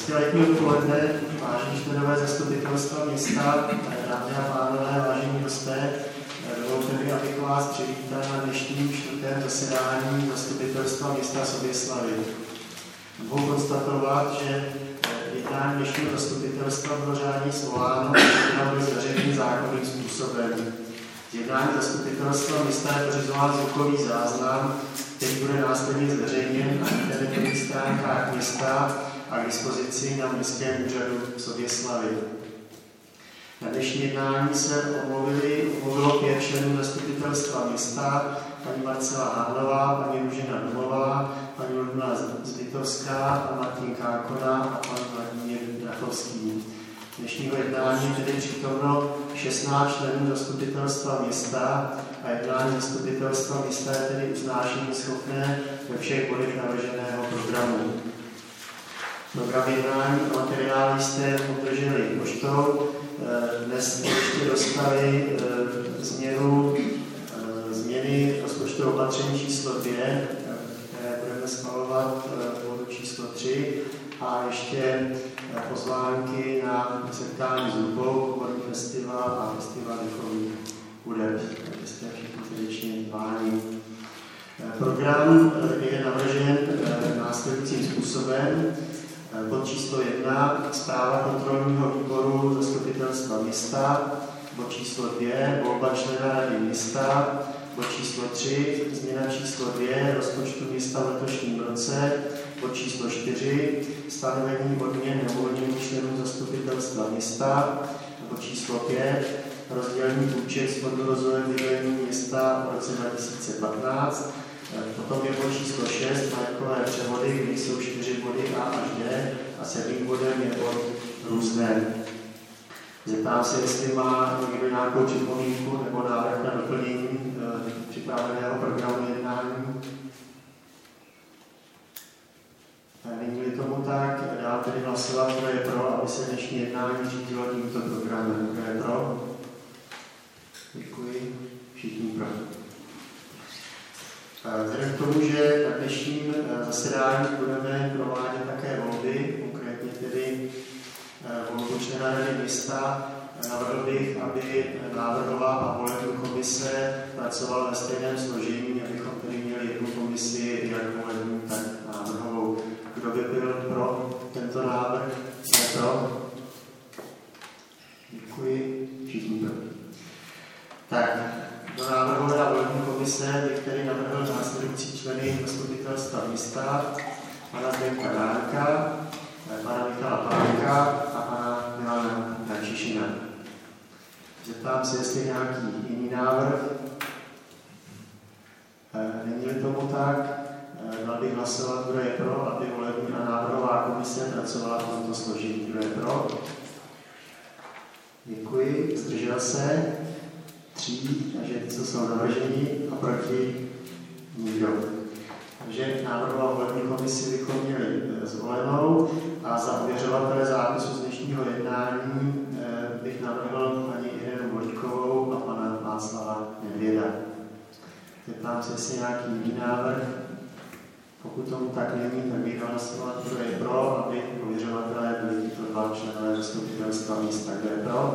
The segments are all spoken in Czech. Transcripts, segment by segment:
Hezké letní odpoledne, vážení členové zastupitelstva města, dámy a pánové, vážení hosté. Dovolte mi, abych vás přivítal na dnešním čtvrtém zasedání zastupitelstva města Soběslavy. Mohu konstatovat, že jednání dnešního zastupitelstva bylo řádně svoláno a bylo zveřejněno zákonným způsobem. Z jednání zastupitelstva města je pořizován zvukový záznam, který bude následně zveřejněn na internetových stránkách města a k dispozici na Městském úřadu Soběslavy. Na dnešní jednání se omluvilo 5 členů zastupitelstva města, paní Marcela Hádlová, paní Růžena Domová, paní Ludmila Zbytovská, pan Martin Kákona a pan Vladimír Drachovský. Dnešního jednání je tedy přítomno 16 členů zastupitelstva města a jednání zastupitelstva města je tedy usnášení schopné ve všech bodech navrženého programu. Program jednání a materiály jste obdrželi poštou. Dnes ještě dostali změny rozpočtového opatření číslo 2, které budeme schvalovat v bodu číslo 3, a ještě pozvánky na setkání s Lupou, Odborný festival a festival dechových hudeb. Takže jste všichni srdečně zváni. Program je navržen následujícím způsobem. Bod číslo 1, zpráva kontrolního výboru zastupitelstva města. Bod číslo 2, volba člena rady města. Bod číslo 3, změna číslo 2, rozpočtu města v letošním roce. Bod číslo 4, stanovení odměn neuvolněných členů zastupitelstva města. Bod číslo 5, rozdělení půjček z fondu rozvoje bydlení města v roce 2015. Potom je bod číslo 6, majetkové převody, kde jsou 4 body A až D, a 7. bodem je bod různé. Zeptám se, jestli má někdo nějakou připomínku nebo návrh na doplnění připraveného programu jednání. Není-li tomu tak, dám tedy hlasovat, kdo je pro, aby se dnešní jednání řídilo tímto programem. Kdo je pro? Děkuji. Všichni pro. Vzhledem k tomu, že na dnešním zasedání budeme provádět také volby, konkrétně tedy volbu člena rady města, navrhl bych, aby návrhová a volební komise pracovala ve stejném složení, abychom tedy měli jednu komisi, jak volební, tak návrhovou. Kdo by byl pro tento návrh? Je pro? Děkuji. Všichni pro. Tak, do návrhové a volební komise bych tedy navrhl následující členy zastupitelstva města, pana Zdenka Dárka, pana Michala Pánka a pana Milana Františina. Zeptám se, jestli nějaký jiný návrh. Není-li tomu tak, dal bych hlasovat, kdo je pro, aby volební a návrhová komise pracovala v tomto složení. Kdo je pro? Děkuji. Zdržel se? 3, takže ty, co jsou navržení, a proti nikdo. Takže návrhovou volební komisi bychom měli zvolenou a za ověřovatele zápisu z dnešního jednání bych navrhl paní Irenu Vojtkovou a pana Václava Nedvěda. Zeptám se, jestli nějaký jiný návrh. Pokud tomu tak není, tak bych dal hlasovat, kdo je pro, aby ověřovatelé byli tyto 2 členové zastupitelstva města. Kdo je pro?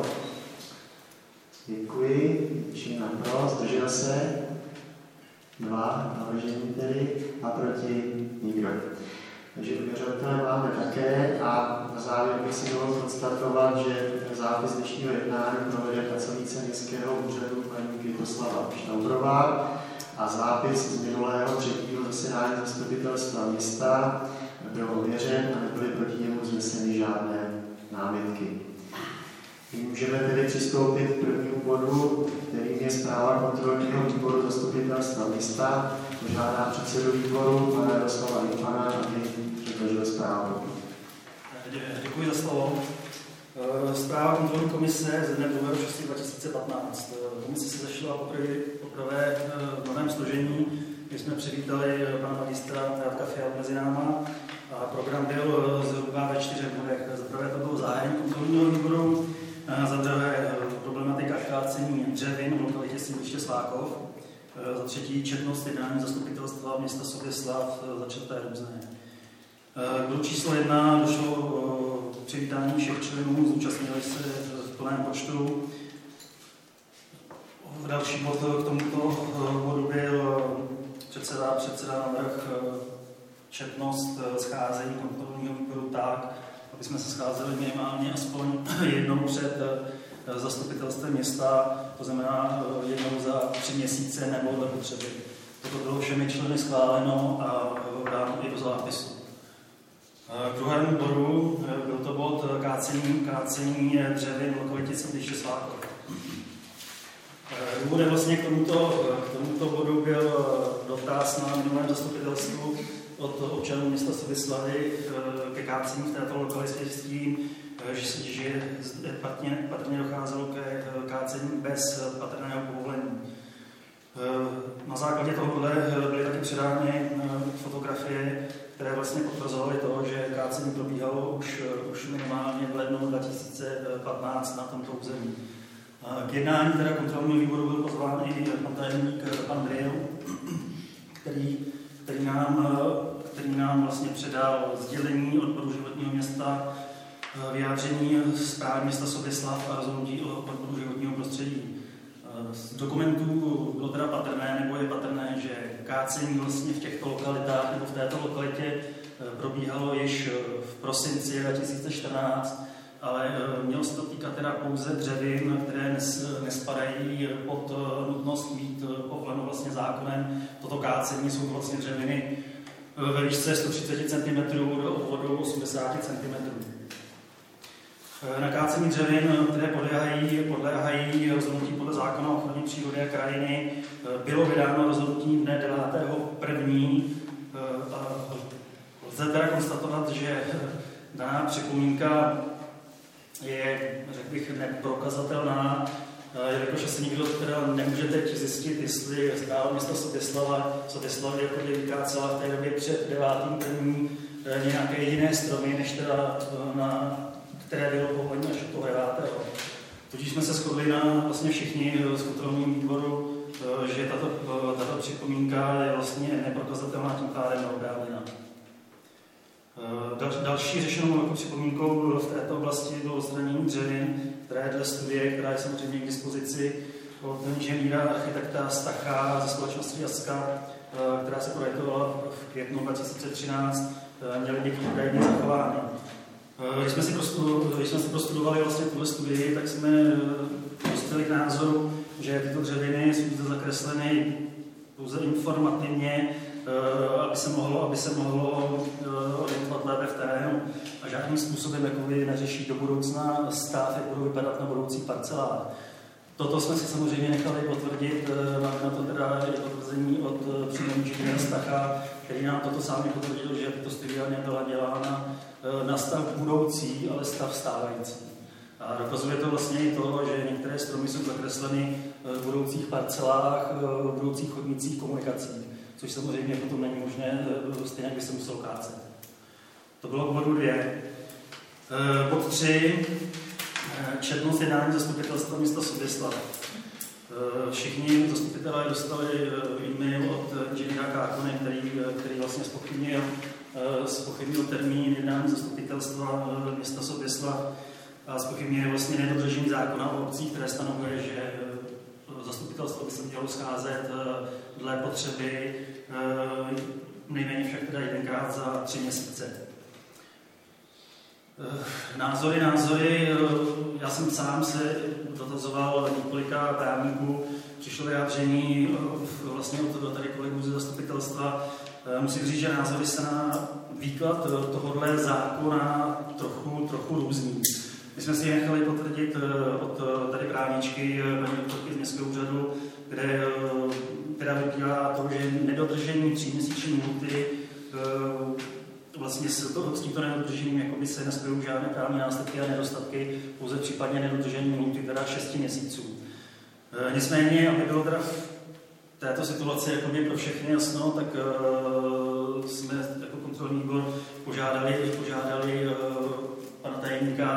Děkuji. Většina pro. Zdržel se? 2 navržení tedy a proti nikdo. Takže ověřovatelé máme také a na závěr bych si mohl konstatovat, že zápis dnešního jednání provede pracovnice Městského úřadu paní Květoslava Šnaubrová a zápis z minulého 3. zasedání zastupitelstva města byl ověřen a nebyly proti němu vzneseny žádné námitky. Můžeme tedy přistoupit k prvnímu bodu, kterým je zpráva kontrolního výboru zastupitelstva města. Požádám předsedu výboru, pana Jaroslava Infana, aby předložil zprávu. Děkuji za slovo. Zpráva kontrolní komise ze dne 2.6.2015. Komise se zašla poprvé v novém složení, kdy jsme přivítali pana magistra Radka Fialu mezi náma. A program byl zhruba ve 4 bodech. Za prvé to bylo zahájení kontrolního výboru, za druhé problematika kácení dřevin v lokalitě sídliště Svákov, za třetí četnost jednání zastupitelstva města Soběslav, za čtvrté různé. K bodu číslo 1 došlo přivítání všech členů, zúčastnili se v plném počtu. Další bod k tomuto bodu byl předseda navrh četnost scházení kontrolního výboru tak, aby jsme se scházeli minimálně aspoň jednou před zastupitelstvem města, to znamená jednou za 3 měsíce nebo dle potřeby. Toto bylo všemi členy schváleno a dáno i do zápisu. K druhému bodu byl to bod kácení dřevin v lokalitě sídliště Svátkov. Důvodem vlastně k tomuto bodu byl dotaz na minulém zastupitelstvu od občanů města Soběslavi ke kácení v této lokalitě s tím, že patrně docházelo ke kácení bez patrného povolení. Na základě tohohle byly taky předány fotografie, které vlastně potvrzovaly to, že kácení probíhalo už minimálně v lednu 2015 na tomto území. K jednání teda kontrolního výboru byl pozván i pan tajemník Andrej, který nám vlastně předal sdělení odboru životního města, vyjádření správy města Soběslav a rozhodnutí o odboru životního prostředí. Z dokumentů bylo teda patrné, nebo je patrné, že kácení vlastně v těchto lokalitách nebo v této lokalitě probíhalo již v prosinci 2014, ale mělo se to týkat teda pouze dřevin, které nespadají pod nutnost mít povoleno vlastně zákonem. Toto kácení jsou vlastně dřeviny ve výšce 130 cm do obvodu 80 cm. Na kácení dřevin, které podléhají rozhodnutí podle zákona o ochraně přírody a krajiny, bylo vydáno rozhodnutí dne 9.1. Lze teda konstatovat, že daná připomínka je, řekl bych, neprokazatelná, jelikož asi nikdo teda nemůže teď zjistit, jestli správa města Soběslav jako vykácela v té době před 9.1. nějaké jiné stromy, než teda které bylo povolení až toho 9. Tudíž jsme se shodli na vlastně všichni z kontrolního výboru, že tato připomínka je vlastně neprokazatelná, tím pádem neoprávněná. Další řešenou jako připomínkou v této oblasti bylo odstranění dřevin, které dle studie, která je samozřejmě k dispozici od inženýra architekta Stacha ze společnosti Jaska, která se projektovala v květnu 2013, měly být údajně zachovány. Když jsme si prostudovali vlastně tuhle studii, tak jsme dospěli k názoru, že tyto dřeviny jsou zde zakresleny pouze informativně, aby se mohlo orientovat lépe v terénu a žádným způsobem jakoby neřeší do budoucna stav, jak budou vypadat na budoucích parcelách. Toto jsme si samozřejmě nechali potvrdit, máme na to teda potvrzení od přímo inženýra Stacha, který nám toto sám potvrdil, že tato studie nebyla dělána na stav budoucí, ale stav stávající. A dokazuje to vlastně i to, že některé stromy jsou zakresleny v budoucích parcelách, v budoucích chodnicích, komunikacích, což samozřejmě potom není možné, stejně by se muselo kácet. To bylo k bodu 2. Bod 3. Četnost jednání zastupitelstva města Soběslav. Všichni zastupitelé dostali e-mail od inženýra Kákony, který vlastně zpochybnil termín jednání zastupitelstva města Soběslav a zpochybnil vlastně nedodržení zákona o obcích, které stanovuje, že zastupitelstvo by se mělo scházet dle potřeby, nejméně však teda 1krát za 3 měsíce. Názory, já jsem sám se dotazoval několika právníků, přišlo vyjádření vlastně od tady kolegů ze zastupitelstva. Musím říct, že názory se na výklad tohohle zákona trochu různí. My jsme si nechali potvrdit od tady právničky, paní doktorky z městského úřadu, která vyplývá to, že nedodržení 3měsíční lhůty vlastně s tímto nedodržením jakoby se nespojují žádné právní následky a nedostatky, pouze případně nedodržení lhůty teda 6 měsíců. Nicméně, aby bylo teda v této situaci jakoby pro všechny jasno, tak jsme jako kontrolní výbor požádali pana tajemníka,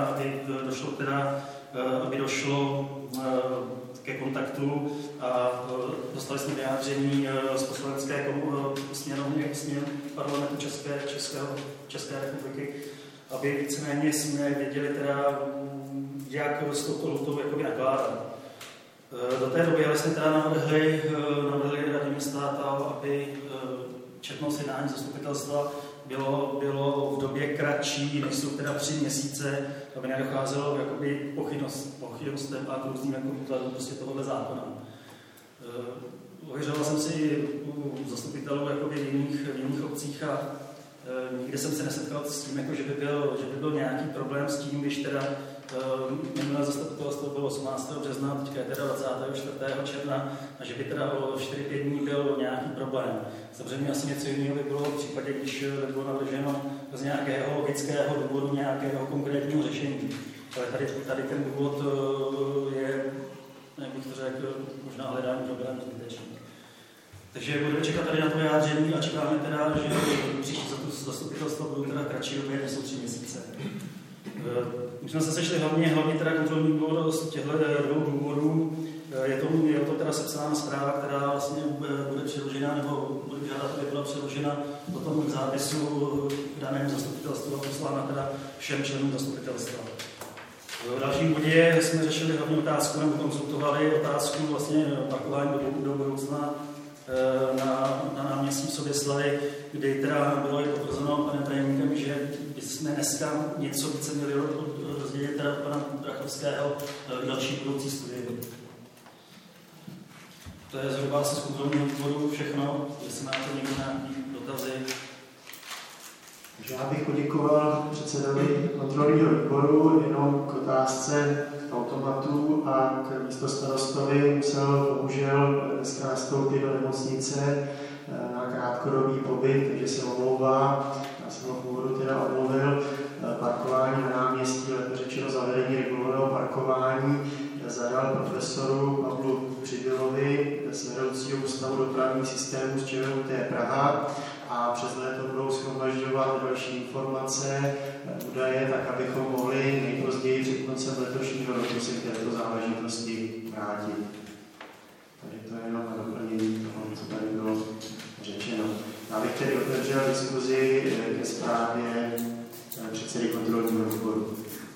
aby došlo ke kontaktu a dostali jsme vyjádření z poslanecké sněmovny parlamentu České republiky aby víceméně jsme věděli teda, jak s touto lhůtou jakoby nakládat. Do té doby vlastně teda navrhli Rady města, aby četnost jednání zastupitelstva bylo v době kratší, než jsou teda 3 měsíce, aby nedocházelo jakoby pochybnostem a k různým jako výkladům prostě tohohle zákona. Ověřoval jsem si u zastupitelů jakoby v jiných obcích a nikde jsem se nesetkal s tím, jako, že by byl nějaký problém s tím, když teda minulé zastupitelstvo bylo 18. března, teďka je teda 24. června, a že by teda o 4-5 dní byl nějaký problém. Samozřejmě asi něco jiného by bylo v případě, když by bylo navrženo z nějakého logického důvodu, nějakého konkrétního řešení. Ale tady ten důvod je, jak bych to řekl, možná hledání problémů zbytečný. Takže budeme čekat tady na to vyjádření a čekáme teda, že příští zastupitelstvo budou teda kratší době, než jsou 3 měsíce. My jsme se sešli hlavně teda kontrolní výbor z těchto 2 důvodů. Je to teda sepsána zpráva, která vlastně bude přeložena, nebo bude žádat, aby byla přeložena do toho zápisu v daném zastupitelstvu a poslána teda všem členům zastupitelstva. V dalším bodě jsme řešili hlavní otázku, nebo konzultovali otázku vlastně parkování do budoucna na náměstí v Soběslavi, kdy teda bylo i potvrzeno panem tajemníkem, že bychom dneska něco více měli rozdělit teda pana Rachovského další budoucí studie. To je zhruba asi z kontrolního výboru všechno, jestli máte někdo nějaký dotazy. Já bych poděkoval předsedovi kontrolního výboru, jenom k otázce automatu a k místostarostovi musel bohužel dneska nastoupit do nemocnice na krátkodobý pobyt, takže se omlouvá. Já jsem ho v úvodu teda omluvil. Parkování na náměstí, lépe řečeno zavedení regulovaného parkování, zadal profesoru Pavlu Přibylovi z vedoucího ústavu dopravních systémů z ČVUT Praha a přes léto budou shromažďovat další informace, údaje, tak abychom mohli nejpozději před koncem letošního roku se k této záležitosti vrátit. Takže to je jenom na doplnění toho, co tady bylo řečeno. Já bych tedy otevřel diskuzi ke zprávě předsedy kontrolního výboru.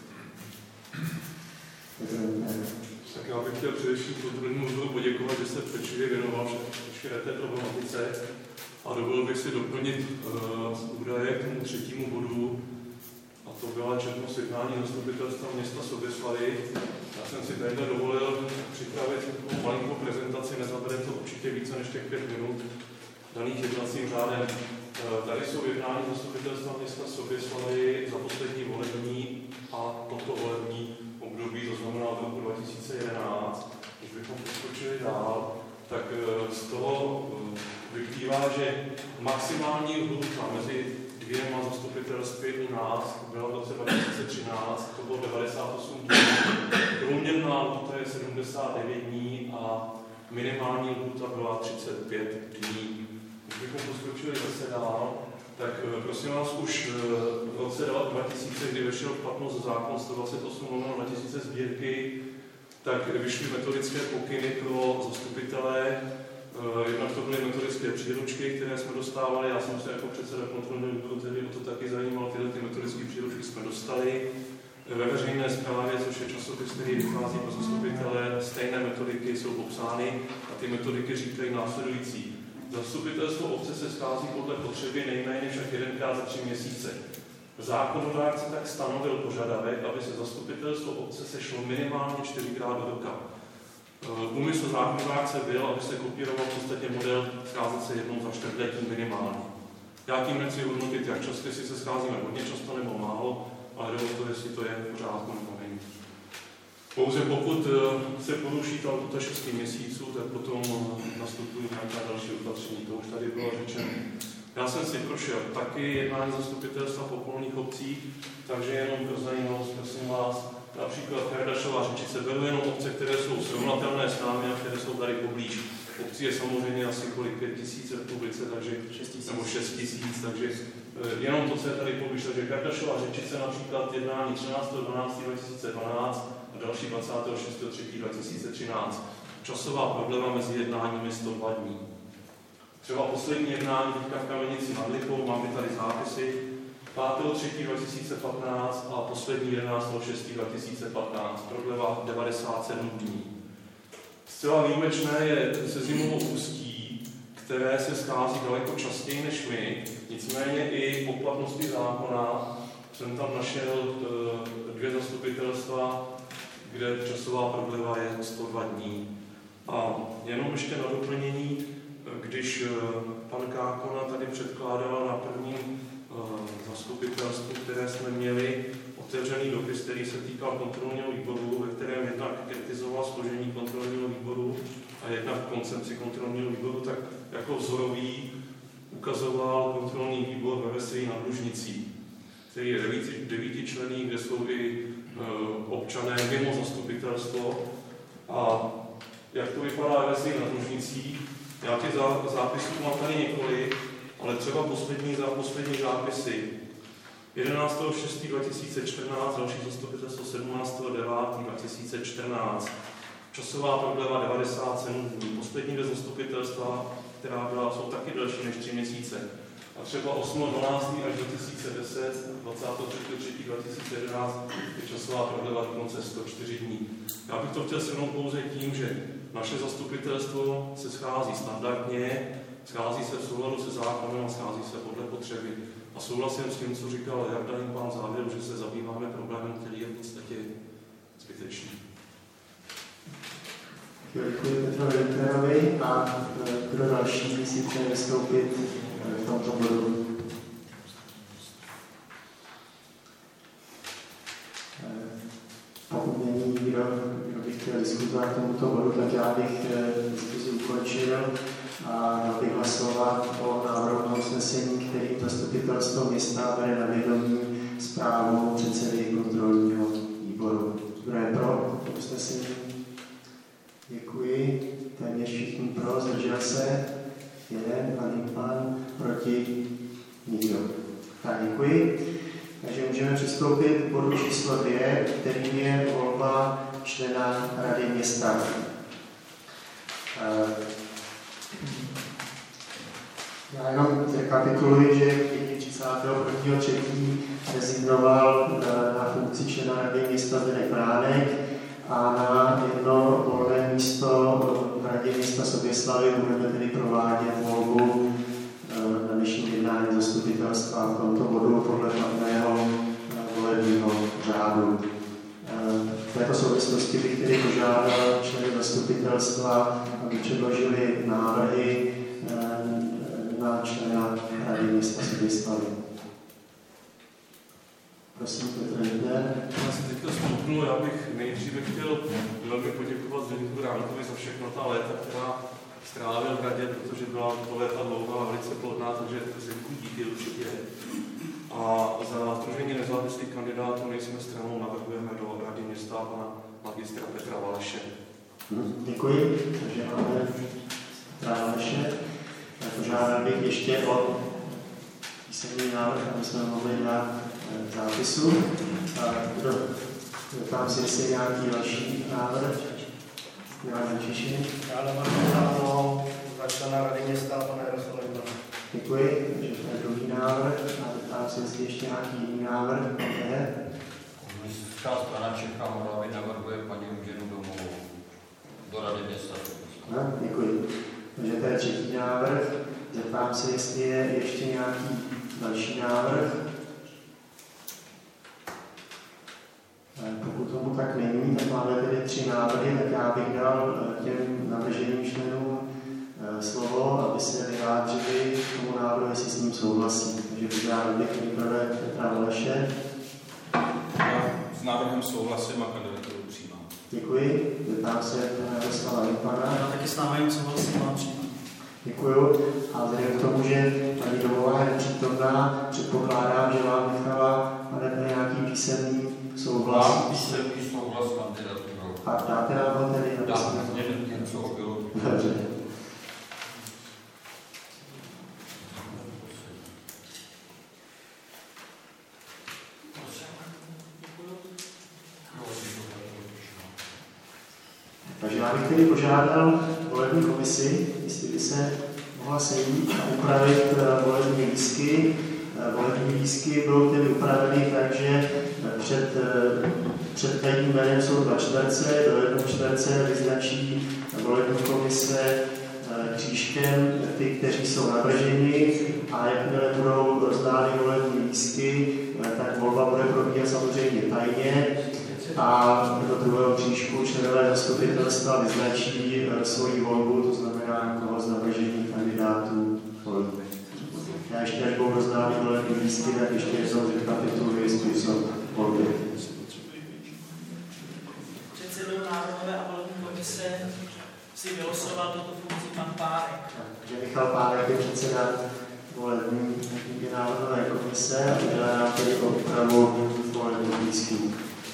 Tak já bych chtěl především kontrolnímu výboru poděkovat, že se pečlivě věnoval všechny té problematice a dovolil bych si doplnit údaje k tomu 3. bodu, a to byla četnost jednání zastupitelstva města Soběslavy. Já jsem si tady dovolil připravit takovou malinkou prezentaci, nezabere to určitě více než těch 5 minut daných jednacím řádem. Tady jsou jednání zastupitelstva města Soběslavy za poslední volební a toto volební období, to znamená od roku 2011. Když bychom poskočili dál, tak z toho vyplývá, že maximální lhůta mezi 2 zastupitelstvy u nás byla v roce 2013, to bylo 98 dní. Průměrná lhůta je 79 dní a minimální lhůta byla 35 dní. Když bychom poskočili zase dál, tak prosím vás, už v roce 2000, kdy vešel v platnost zákon 128/2000 sbírky, tak vyšly metodické pokyny pro zastupitele. Jednak to byly metodické příručky, které jsme dostávali. Já jsem se jako předseda kontrolního výboru tedy o to taky zajímal. Tyhle metodické příručky jsme dostali. Ve veřejné zprávě, což je časopis, který vychází pro zastupitele, stejné metodiky jsou popsány a ty metodiky říkají následující. Zastupitelstvo obce se schází podle potřeby nejméně však 1krát za 3 měsíce. Zákonodárce tak stanovil požadavek, aby se zastupitelstvo obce sešlo minimálně 4krát do roka. Úmysl zákonodárce byl, aby se kopíroval v podstatě model scházet se jednou za 4letí minimálně. Já tím nechci hodnotit, jak často, jestli se scházíme hodně často nebo málo, ale jde o to, jestli to je v pořádku nebo není. Pouze pokud se poruší ta lhůta 6 měsíců, tak potom nastupují nějaká další opatření. To už tady bylo řečeno. Já jsem si prošel taky jednání zastupitelstva v okolních obcích, takže jenom pro zajímavost, prosím vás, například Kardašová Řečice, beru jenom obce, které jsou srovnatelné s námi a které jsou tady poblíž. Obcí je samozřejmě asi kolik 5 000 v republice, takže 6 000, takže jenom to, co je tady poblíž. Takže Kardašová Řečice například jednání 13.12.2012 a další 26.3.2013. Časová prodleva mezi jednáními 102 dní. Třeba poslední jednání teďka v Kamenici nad Lipou, máme tady zápisy, 5.3.2015 a poslední 11.6.2015. Prodleva 97 dní. Zcela výjimečné je Sezimovo Ústí, které se schází daleko častěji než my, nicméně i po platnosti zákona jsem tam našel 2 zastupitelstva, kde časová prodleva je 102 dní. A jenom ještě na doplnění, když pan Kákona tady předkládal na prvním zastupitelstvu, které jsme měli, otevřený dopis, který se týkal kontrolního výboru, ve kterém jednak kritizoval složení kontrolního výboru a jednak koncepci kontrolního výboru, tak jako vzorový ukazoval kontrolní výbor ve Veselí nad Lužnicí, který je 9členný, kde jsou i občané mimo zastupitelstvo. A jak to vypadá ve Veselí nad Lužnicí? Já těch zápisů mám tady několik, ale třeba poslední zápisy. 11.6.2014, další zastupitelstvo 17.9.2014. Časová prodleva 97 dní. Poslední 2 zastupitelstva, která byla, jsou taky delší než 3 měsíce. A třeba 8.12. až 2010, 23.3.2011 je časová prodleva dokonce 104 dní. Já bych to chtěl shrnout pouze tím, že naše zastupitelstvo se schází standardně, schází se v souladu se zákonem a schází se podle potřeby. A souhlasím s tím, co říkal Jarda i pán závěru, že se zabýváme problémem, který je v podstatě zbytečný. Děkuji Petrovi Winterovi a kdo další si chce vystoupit v tomto bodu. Pokud není nikdo, kdo by chtěl diskutovat k tomuto bodu, tak já bych diskuzi ukončil a dal bych hlasovat o návrhu na usnesení, kterým zastupitelstvo města bere na vědomí zprávu předsedy kontrolního výboru. Kdo je pro toto usnesení? Děkuji. Téměř všichni pro, zdržel se. 1, pan, proti, nikdo. Tak, děkuji. Takže můžeme přistoupit k bodu číslo 2, kterým je volba člena Rady města. Já jenom rekapituluji, že 31.3. rezignoval na funkci člena Rady města Zdeněk Mránek a na jedno volné místo v Radě města Soběslavi budeme tedy provádět volbu na dnešním jednání zastupitelstva v tomto bodu podle platného volebního řádu. V této souvislosti bych tedy požádal členy zastupitelstva, aby předložili návrhy na člena Rady města Soběslavi. Prosím, Petr Hindler. Já jsem teďka vzpomněl, já bych nejdříve chtěl velmi poděkovat Zdeňku Mránkovi za všechno ta léta, která strávil v radě, protože byla to léta dlouhá a velice plodná, takže Zdeňku díky určitě. A za sdružení nezávislých kandidátů nejsme stranou, navrhujeme do Rady města pana magistra Petra Valeše. Děkuji, takže máme Petra Valeše. Požádal bych ještě o písemný návrh, aby jsme mohli dát zápisu. Tam si jestli nějaký další návrh. Milan Čišin. Já navrhuji za člena Rady města pana Jaroslava Jurana. Děkuji, takže to je druhý návrh. A tam si jestli ještě nějaký jiný návrh. Městská strana Čech a Moravy navrhuje paní Růženu Domovou do Rady města. Děkuji. Takže to je třetí návrh. Zeptám se, jestli je ještě nějaký další návrh. Pokud tomu tak není, tak máme tedy 3 návrhy, tak já bych dal těm navrženým členům slovo, aby se vyjádřili k tomu návrhu, jestli s ním souhlasí. Takže požádal bych nejprve Petra Valeše. S návrhem souhlasím a kandidaturu přijímám. Děkuji. Zeptám se pana Jaroslava Vypana. Já taky s návrhem souhlasím a přijímám. Děkuju. A vzhledem k tomu, že paní Domová je nepřítomná, předpokládám, že vám nechala nějaký písemný souhlas. Mám písemný souhlas kandidaturou. A dáte nám ho tedy? Dám něco bylo. Dobře. Takže já bych tedy požádal volební komisi, jestli by se mohla sejít a upravit volební lístky volební lístky budou tedy upraveny tak, že před každým jménem jsou 2 čtverce, do 1 čtverce vyznačí volební komise křížkem ty, kteří jsou navrženi, a jakmile budou rozdány volební lístky, tak volba bude probíhat samozřejmě tajně a do druhého křížku členové zastupitelstva vyznačí svoji volbu, to znamená koho z navržených kandidátů volby. Já ještě, až budou rozdány volební lístky, tak ještě jednou zrekapituluji způsob volby. Předsedou Národové a volební komise si vylosoval tuto funkci pan Párek. Takže Michal Párek je předseda volební Národové komise a udělá nám tedy o úpravu volebních lístků.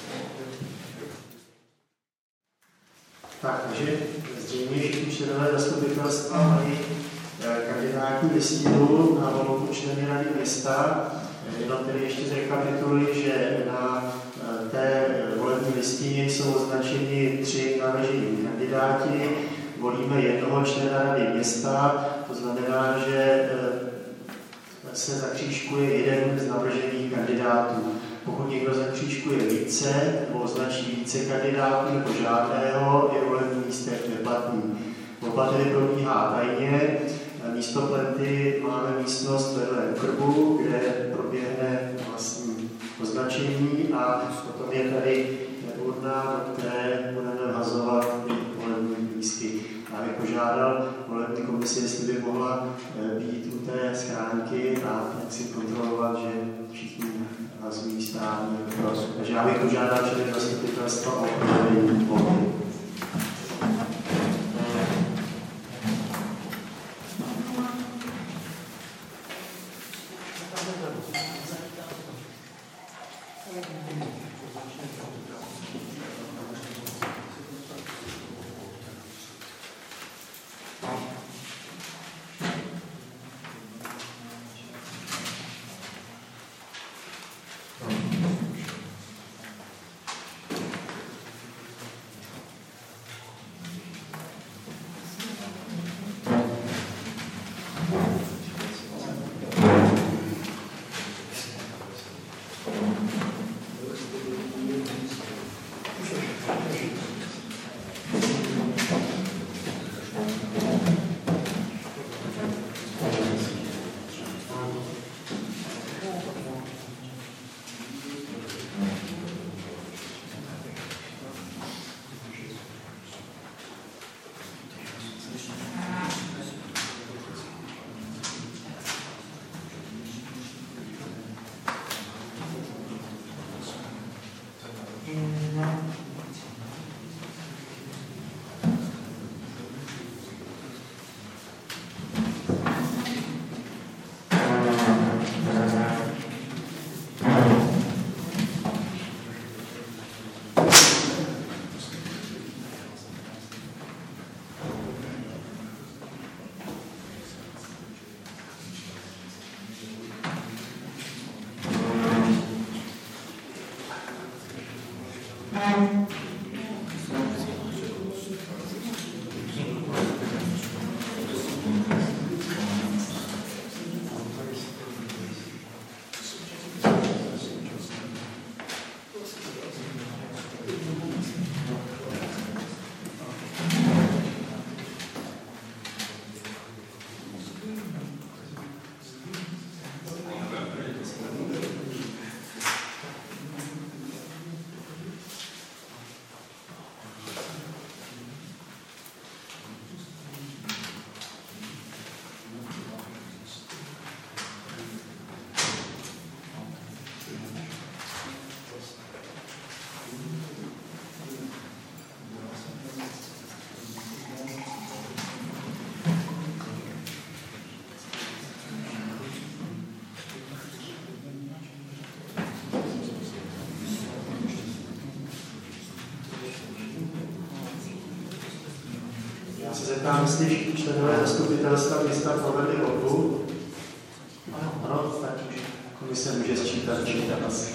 Takže zřejmě všichni členové zastupitelstva mají kandidátní listinu na volbu členy rady města. Jenom tedy ještě zrekapituluji, že na té volební listině jsou označeni 3 navržení kandidáti. Volíme jednoho člena rady města, to znamená, že se zakřížkuje jeden z navržených kandidátů. Pokud někdo zakřížkuje více nebo označí více kandidátů nebo žádného, je volební lístek neplatný. Volba tedy probíhá tajně. Místo plenty máme místnost vedle krbu, kde proběhne vlastní označení, a potom je tady urna, do které budeme vhazovat volební lístky. Já bych požádal volební komisi, jestli by mohla být u té schránky a jak si kontrolovat, že všichni hlasují správně. Takže já bych požádal členy zastupitelstva o provedení volby. Já se zeptám, jestli členové zastupitelstva města provedli volbu. Ano, tak už komise může sčítat asi.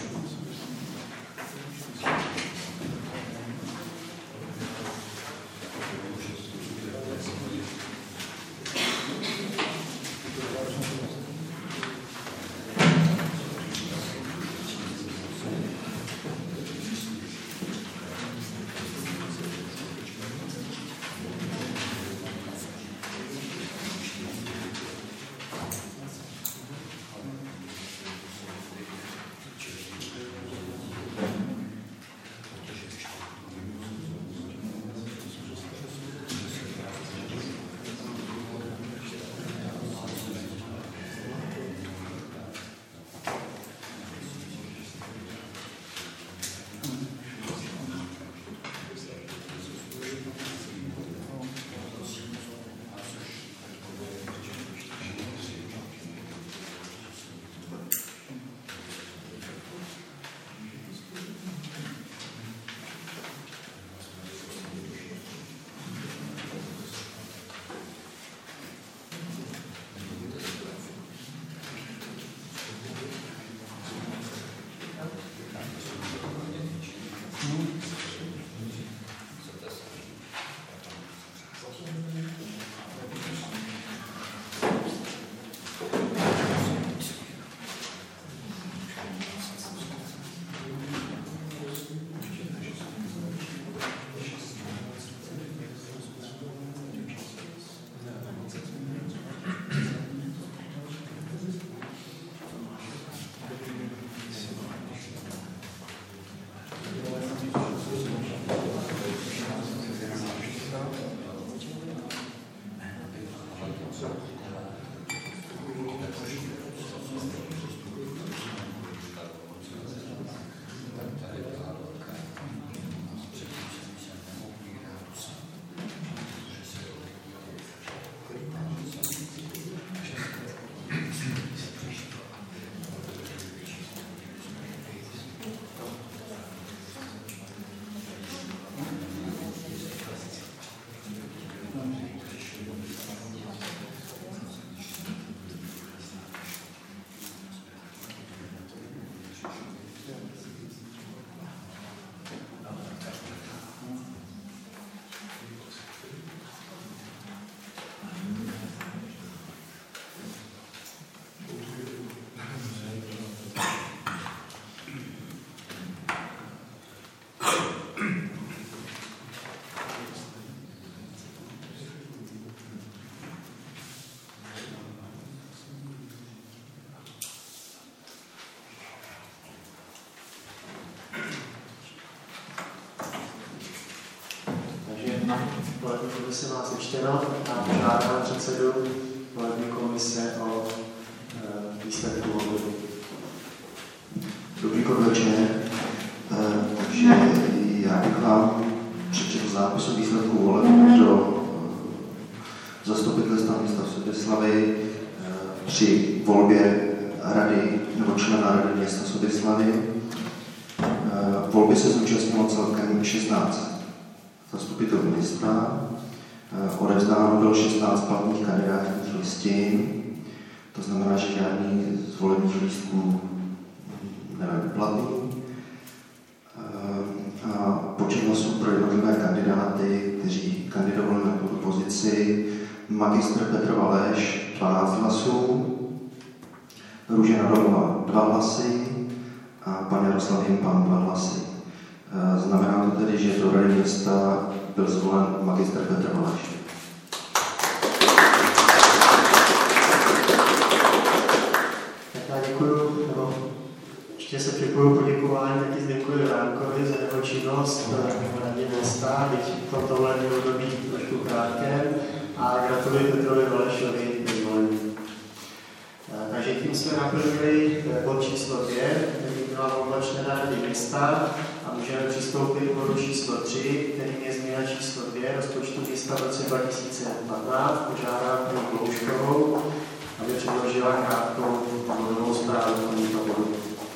Volební komise má sečteno a požádám předsedu volební komise o výsledku volby. Dobrý podvečer. Takže já bych vám přečetl zápis o výsledku voleb do zastupitelstva města Soběslavy při volbě rady nebo člena rady města Soběslavy. Volby se zúčastnilo celkem 16 zastupitelů města. Odevzdáno bylo 16 platných kandidátních listin. To znamená, že žádný z volebních lístků nebyl platný. A počet hlasů pro jednotlivé kandidáty, kteří kandidovali na tuto pozici: magistr Petr Valeš 12 hlasů, Růžena Domová 2 hlasy a pan Jaroslav Jimpan 2 hlasy. Znamená to tedy, že do rady města byl zvolen magistr Petr Valeš. Tak já děkuju, ještě se připojuji poděkování taky Zdeňkovi Vránkovi za jeho činnost v radě města, byť v tomto volebním období trošku krátkém, a gratuluji Petrovi Valešovi ke zvolení. Takže tím jsme naplnili bod číslo 2, který byla volba člena rady města, a můžeme přistoupit k bodu číslo 3, kterým je změna číslo 2 rozpočtu města v roce 2015. Požádám paní Klouškovou, aby předložila krátkou bodovou zprávu k tomuto bodu.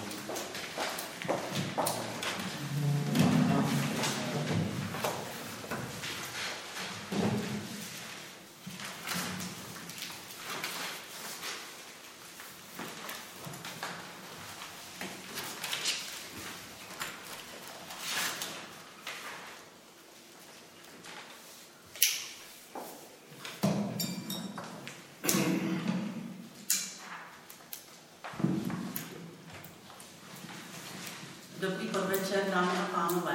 Dobrý podvečer, dámy a pánové.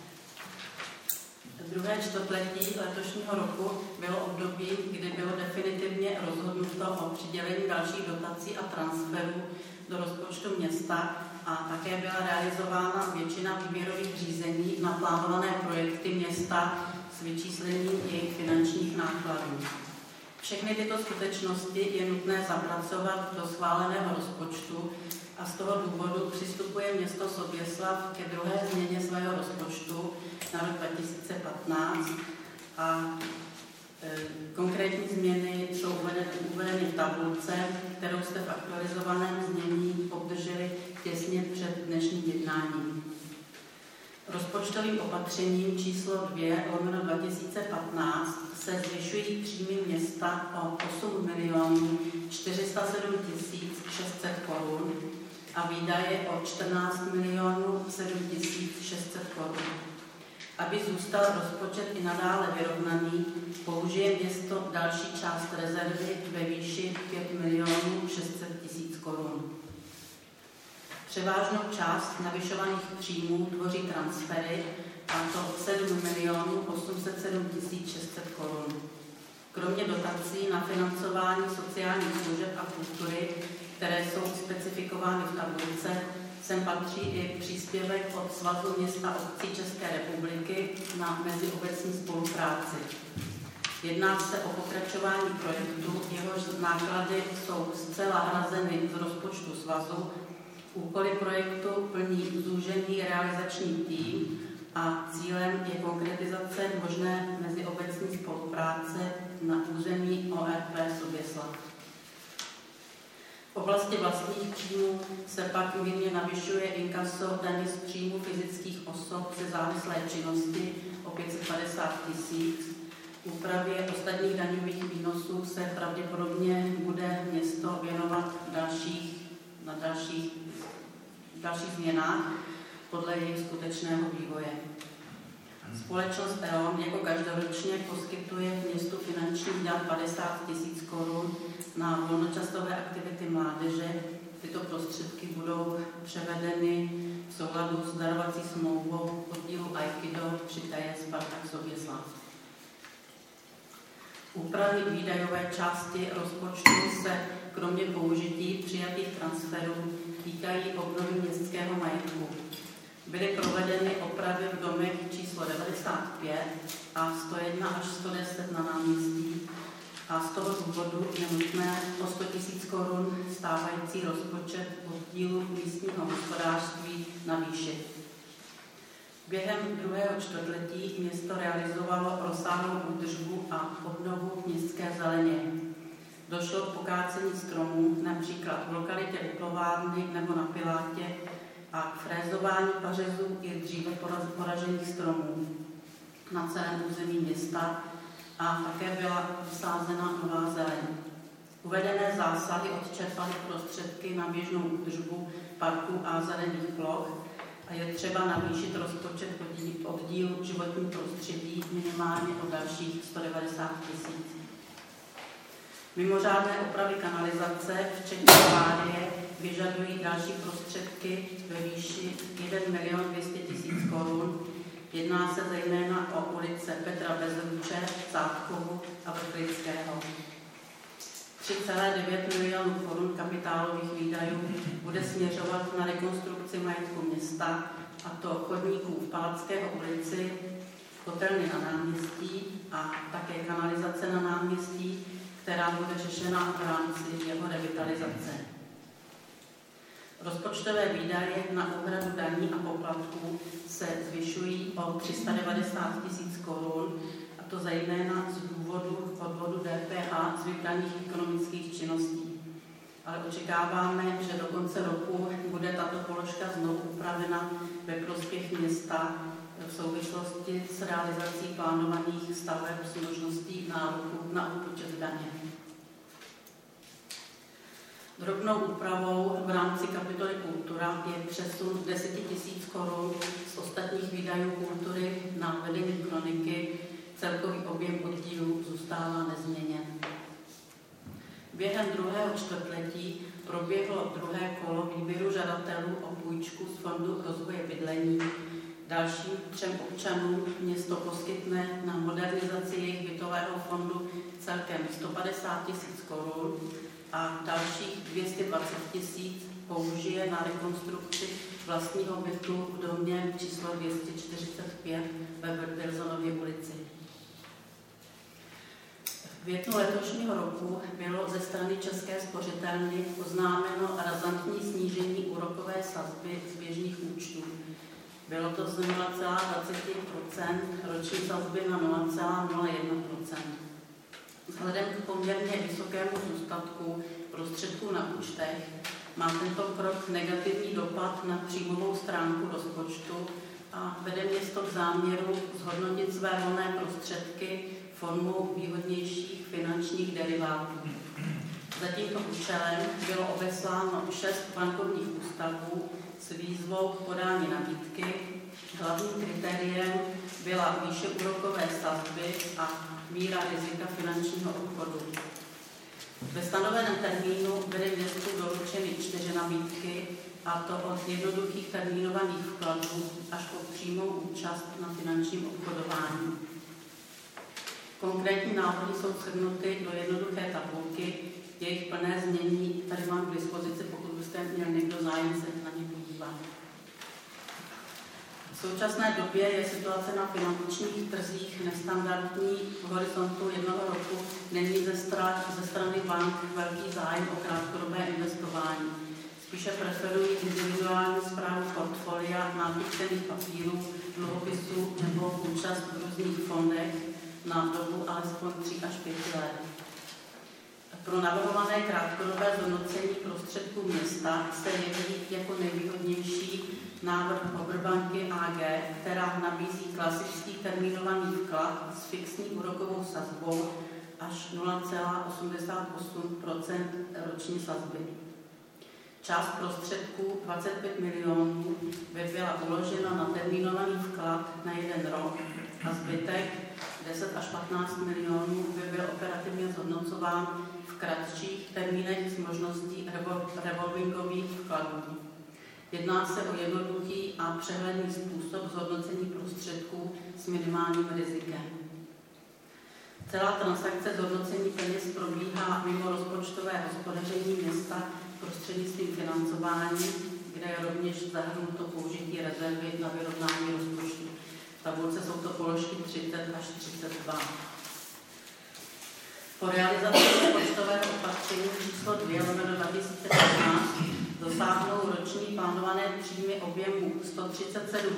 Druhé čtvrtletí letošního roku bylo období, kdy bylo definitivně rozhodnuto o přidělení dalších dotací a transferů do rozpočtu města a také byla realizována většina výběrových řízení na plánované projekty města s vyčíslením jejich finančních nákladů. Všechny tyto skutečnosti je nutné zapracovat do schváleného rozpočtu a z toho důvodu přistupuje město Soběslav ke druhé změně svého rozpočtu na rok 2015 a konkrétní změny jsou uvedeny v tabulce, kterou jste v aktualizovaném znění obdrželi těsně před dnešním jednáním. Rozpočtovým opatřením číslo 2/2015 se zvyšují příjmy města o 8 407 600 korun a výdaje o 14 7 600 korun. Aby zůstal rozpočet i nadále vyrovnaný, použije město další část rezervy ve výši 5 600 000 korun. Převážnou část navyšovaných příjmů tvoří transfery, a to 7 807 600 korun. Kromě dotací na financování sociálních služeb a kultury, které jsou specifikovány v tabulce, sem patří i příspěvek od Svazu měst a obcí České republiky na meziobecní spolupráci. Jedná se o pokračování projektu, jehož náklady jsou zcela hrazeny z rozpočtu svazu. Úkoly projektu plní zúžený realizační tým a cílem je konkretizace možné meziobecní spolupráce na území ORP Soběslav. V oblasti vlastních příjmů se pak mírně navyšuje inkaso daně z příjmu fyzických osob ze závislé činnosti o 550 000. Úpravě ostatních daňových výnosů se pravděpodobně bude město věnovat na dalších změnách podle jejich skutečného vývoje. Společnost E.ON jako každoročně poskytuje městu finanční dar 50 000 korun na volnočasové aktivity mládeže. Tyto prostředky budou převedeny v souladu s darovací smlouvou oddílu Aikido při TJ Spartak Soběslav. Úpravy výdajové části rozpočtu se kromě použití přijatých transferů týkají obnovy městského majetku. Byly provedeny opravy opravy v domech číslo 95 a 101 až 110 na náměstí a z toho důvodu je nutné o 100 000 korun stávající rozpočet oddílu místního hospodářství navýšit. Během druhého čtvrtletí město realizovalo rozsáhlou údržbu a obnovu městské zeleně. Došlo k pokácení stromů, například v lokalitě Uplovárny nebo na Pilátě, a k frézování pařezů i dříve poražených stromů na celém území města a také byla vysázena nová zeleň. Uvedené zásahy odčerpaly prostředky na běžnou údržbu parků a zelených ploch a je třeba navýšit rozpočet oddílu životní prostředí minimálně o dalších 190 000. Mimořádné opravy kanalizace, včetně havárie, vyžadují další prostředky ve výši 1 200 000 korun. Jedná se zejména o ulice Petra Bezruče, Cátkovu a Vrchlického. 3,9 milionů korun kapitálových výdajů bude směřovat na rekonstrukci majetku města, a to chodníků v Palackého ulici, kotelny na náměstí a také kanalizace na náměstí, která bude řešena v rámci jeho revitalizace. Rozpočtové výdaje na úhradu daní a poplatků se zvyšují o 390 000 korun, a to zejména z důvodu odvodu DPH z vybraných ekonomických činností. Ale očekáváme, že do konce roku bude tato položka znovu upravena ve prospěch města v souvislosti s realizací plánovaných staveb s možností nároku na odpočet daně. Drobnou úpravou v rámci kapitoly kultura je přesun 10 000 korun z ostatních výdajů kultury na vedení kroniky. Celkový objem oddílu zůstává nezměněn. Během druhého čtvrtletí proběhlo druhé kolo výběru žadatelů o půjčku z Fondu rozvoje bydlení. Dalším 3 občanům město poskytne na modernizaci jejich bytového fondu celkem 150 000 korun a dalších 220 000 použije na rekonstrukci vlastního bytu v domě číslo 245 ve Wilsonově ulici. V květnu letošního roku bylo ze strany České spořitelny oznámeno razantní snížení úrokové sazby z běžných účtů. Bylo to z 0,20% roční sazby na 0,01%. Vzhledem k poměrně vysokému zůstatku prostředků na účtech má tento krok negativní dopad na příjmovou stránku rozpočtu a vede město k záměru zhodnotit své volné prostředky formou výhodnějších finančních derivátů. Za tímto účelem bylo obesláno 6 bankovních ústavů s výzvou k podání nabídky. Hlavním kritériem byla výše úrokové sazby a míra rizika finančního obchodu. Ve stanoveném termínu byly městu doručeny 4 nabídky, a to od jednoduchých termínovaných vkladů až po přímou účast na finančním obchodování. Konkrétní návrhy jsou shrnuty do jednoduché tabulky, jejich plné znění tady mám k dispozici, pokud byste měl někdo zájem se na ně podívat. V současné době je situace na finančních trzích nestandardní. V horizontu 1 roku není ze strany bank velký zájem o krátkodobé investování. Spíše preferují individuální správu portfolia nákupcených papírů, dluhopisů nebo účast v různých fondech na dobu alespoň 3 až 5 let. Pro navrhované krátkodobé zhodnocení prostředků města se jeví jako nejvýhodnější návrh Oberbanky AG, která nabízí klasický termínovaný vklad s fixní úrokovou sazbou až 0,88% roční sazby. Část prostředků 25 milionů by byla uložena na termínovaný vklad na 1 rok a zbytek 10 až 15 milionů by byl operativně zhodnocován v kratších termínech s možností revolvingových vkladů. Jedná se o jednoduchý a přehledný způsob zhodnocení prostředků s minimálním rizikem. Celá transakce zhodnocení peněz probíhá mimo rozpočtové hospodaření města prostřednictvím financování, kde je rovněž zahrnuto použití rezervy na vyrovnání rozpočtu. tabulce jsou to položky 30 až 32. Po realizaci rozpočtového opatření číslo 2/2015 dosáhnou roční plánované příjmy objemu 137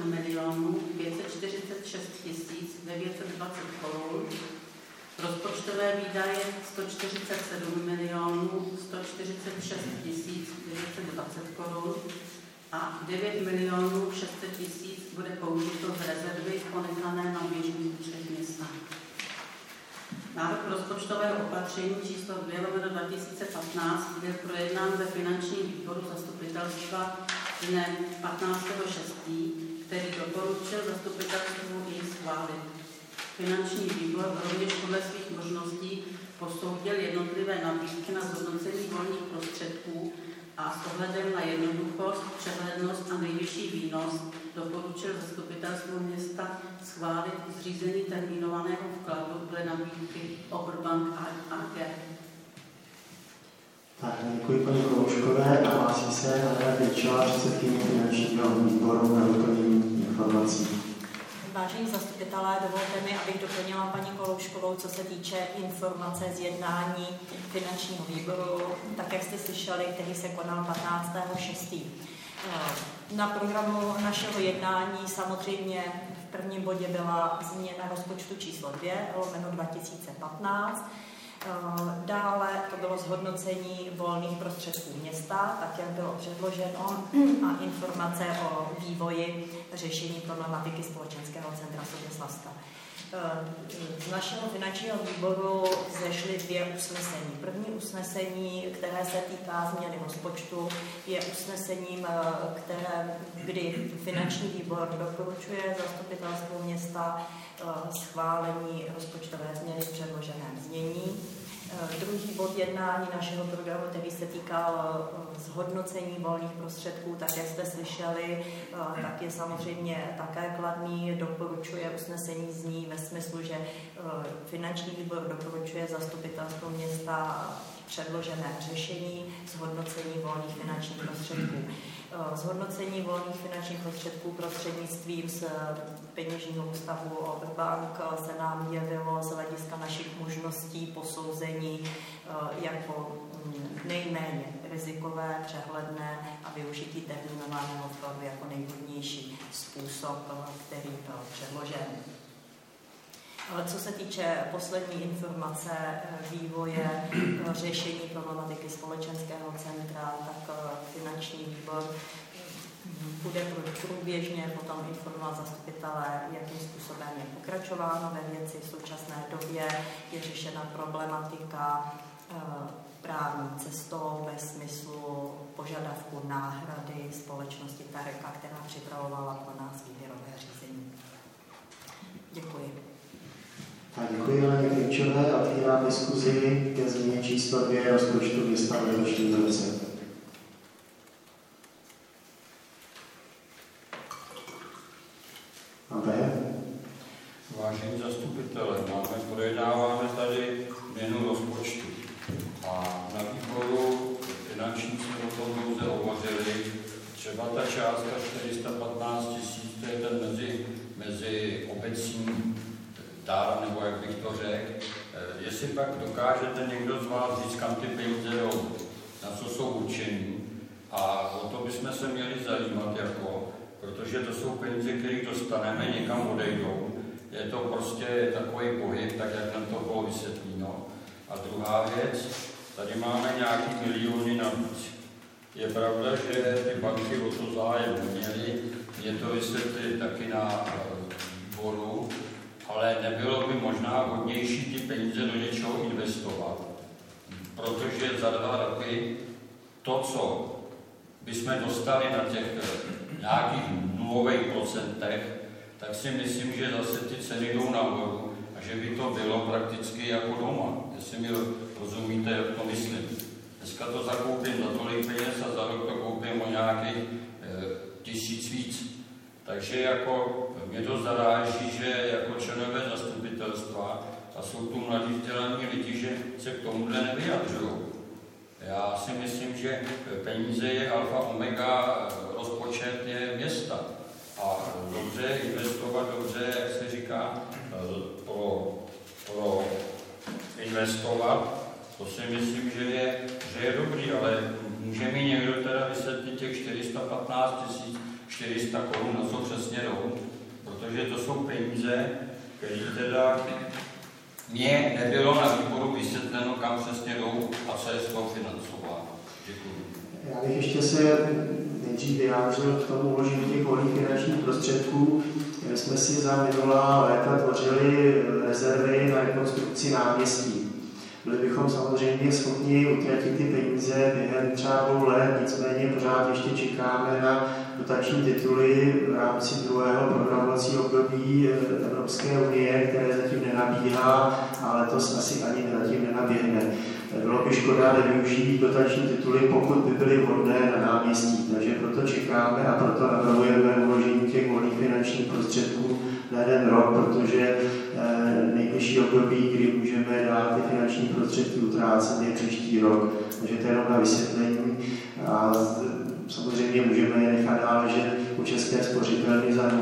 546 920 korun, rozpočtové výdaje 147 146 920 korun a 9 600 000 bude použito z rezervy ponechané na běžných účtech města. Návrh rozpočtového opatření číslo 2/2015 byl projednán ve finančním výboru zastupitelstva dne 15.6., který doporučil zastupitelstvu jej schválit. Finanční výbor rovněž podle svých možností posoudil jednotlivé nabídky na zhodnocení volných prostředků a s ohledem na jednoduchost, přehlednost a nejvyšší výnos doporučil zastupitelstvu města schválit zřízení termínovaného vkladu dle nabídky Oberbank AG. Tak, děkuji paní Kolouškové a hlásí se Andrea Většová, předsedkyně finančního výboru na doplnění informací. Vážení zastupitelé, dovolte mi, abych doplnila paní Kolouškovou, co se týče informace z jednání finančního výboru, tak jak jste slyšeli, který se konal 15.6. Na programu našeho jednání samozřejmě v prvním bodě byla změna rozpočtu číslo 2/2015. Dále to bylo zhodnocení volných prostředků města, tak jak bylo předloženo, a informace o vývoji řešení problematiky společenského centra Soběslaska. Z našeho finančního výboru vzešly 2 usnesení. První usnesení, které se týká změny rozpočtu, je usnesením, kdy finanční výbor doporučuje zastupitelstvu města schválení rozpočtové změny v předloženém znění. Druhý bod jednání našeho programu, který se týkal zhodnocení volných prostředků, tak jak jste slyšeli, tak je samozřejmě také kladný. Doporučuje usnesení zní ve smyslu, že finanční výbor doporučuje zastupitelstvu města předložené řešení zhodnocení volných finančních prostředků. Zhodnocení volných finančních prostředků prostřednictvím z peněžního ústavu Oberbank se nám jevilo z hlediska našich možností posouzení jako nejméně rizikové, přehledné a využití termínovaného vkladu jako nejvhodnější způsob, který byl předložen. Ale co se týče poslední informace vývoje řešení problematiky společenského centra, tak finanční výbor bude průběžně potom informovat zastupitele, jakým způsobem je pokračováno ve věci. V současné době je řešena problematika právní cestou ve smyslu požadavku náhrady společnosti Tareka, která připravovala pro nás výběrové řízení. Děkuji. Tak děkuji Aně Většové a otvírám diskuzi ke změně číslo 2 rozpočtu města v letošním roce. Vážení zastupitelé, projednáváme tady změnu rozpočtu. A na výboru finanční jsme o tom dlouze hovořili. Třeba ta částka 415 000, to je ten mezi obecní dar, nebo jak bych to řekl. Jestli pak dokážete někdo z vás říct, kam ty peníze jdou, na co jsou určení. A o to bychom se měli zajímat, protože to jsou peníze, které dostaneme, někam odejdou. Je to prostě takový pohyb, tak jak nám to bylo vysvětleno. A druhá věc, tady máme nějaký miliony navíc. Je pravda, že ty banky o to zájem neměly, mě to vysvětlili taky na výboru, ale nebylo by možná vhodnější ty peníze do něčeho investovat. Protože za 2 roky to, co bychom dostali na těch nějakých nulových procentech, tak si myslím, že zase ty ceny jdou nahoru a že by to bylo prakticky jako doma. Jestli mi rozumíte, jak to myslím. Dneska to zakoupím za tolik peněz a za rok to koupím o nějakých 1000 víc. Takže jako mě to zaráží, že jako členové zastupitelstva a jsou tu mladí vzdělaní lidi, že se k tomuhle nevyjadřují. Já si myslím, že peníze je alfa omega, rozpočet je města. A dobře investovat, dobře, jak investovat, to si myslím, že je dobrý, ale může mi někdo teda vysvětlit těch 415 400 korun, na co přesně jdou, protože to jsou peníze, které teda mně nebylo na výboru vysvětleno, kam přesně jdou a co je z toho financováno. Děkuji. Já bych ještě se nejdřív vyjádřil k tomu uložení těch volných finančních prostředků. My jsme si za minulá léta tvořili rezervy na rekonstrukci náměstí. Byli bychom samozřejmě schopni utratit ty peníze během třeba 2 let, nicméně pořád ještě čekáme na dotační tituly v rámci druhého programovacího období Evropské unie, které zatím nenabíhá, ale to asi ani zatím nenaběhne. Bylo by škoda nevyužít dotační tituly, pokud by byly vhodné na náměstí. Takže proto čekáme a proto navrhujeme uložení těch volných finančních prostředků na 1 rok, protože nejbližší období, kdy můžeme dát ty finanční prostředky utrácet, je příští rok. Takže to je jenom na vysvětlení. A samozřejmě můžeme je nechat dál ležet u České spořitelny za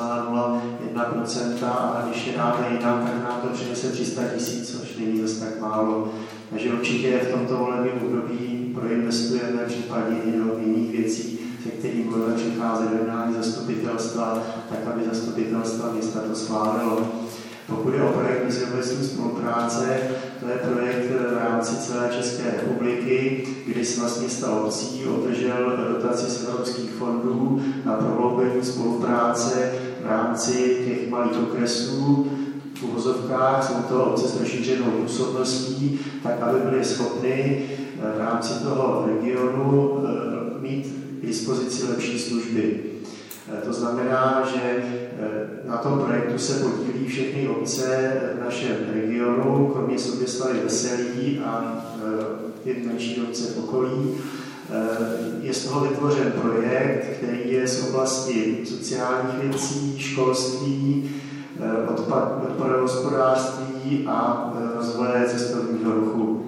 0,01%, ale když je dáme jinam, tak nám to přinese 300 000, což není zase tak málo. Takže určitě v tomto volebním období proinvestujeme případně i do jiných věcí, se kterými budeme přicházet do jednání zastupitelstva, tak aby zastupitelstva města to schválilo. Pokud je o projekt meziobecní spolupráce, to je projekt v rámci celé České republiky, kdy Svaz měst a obcí obdržel dotaci z evropských fondů na prohloubení spolupráce v rámci těch malých okresů. V uvozovkách jsou to obce s rozšířenou působností, tak aby byly schopny v rámci toho regionu mít k dispozici lepší služby. To znamená, že na tom projektu se podílí všechny obce v našem regionu, kromě Soběslavy Veselí a ty menší obce v okolí. Je z toho vytvořen projekt, který je z oblasti sociálních věcí, školství, odpadového hospodářství a rozvoje cestovního ruchu.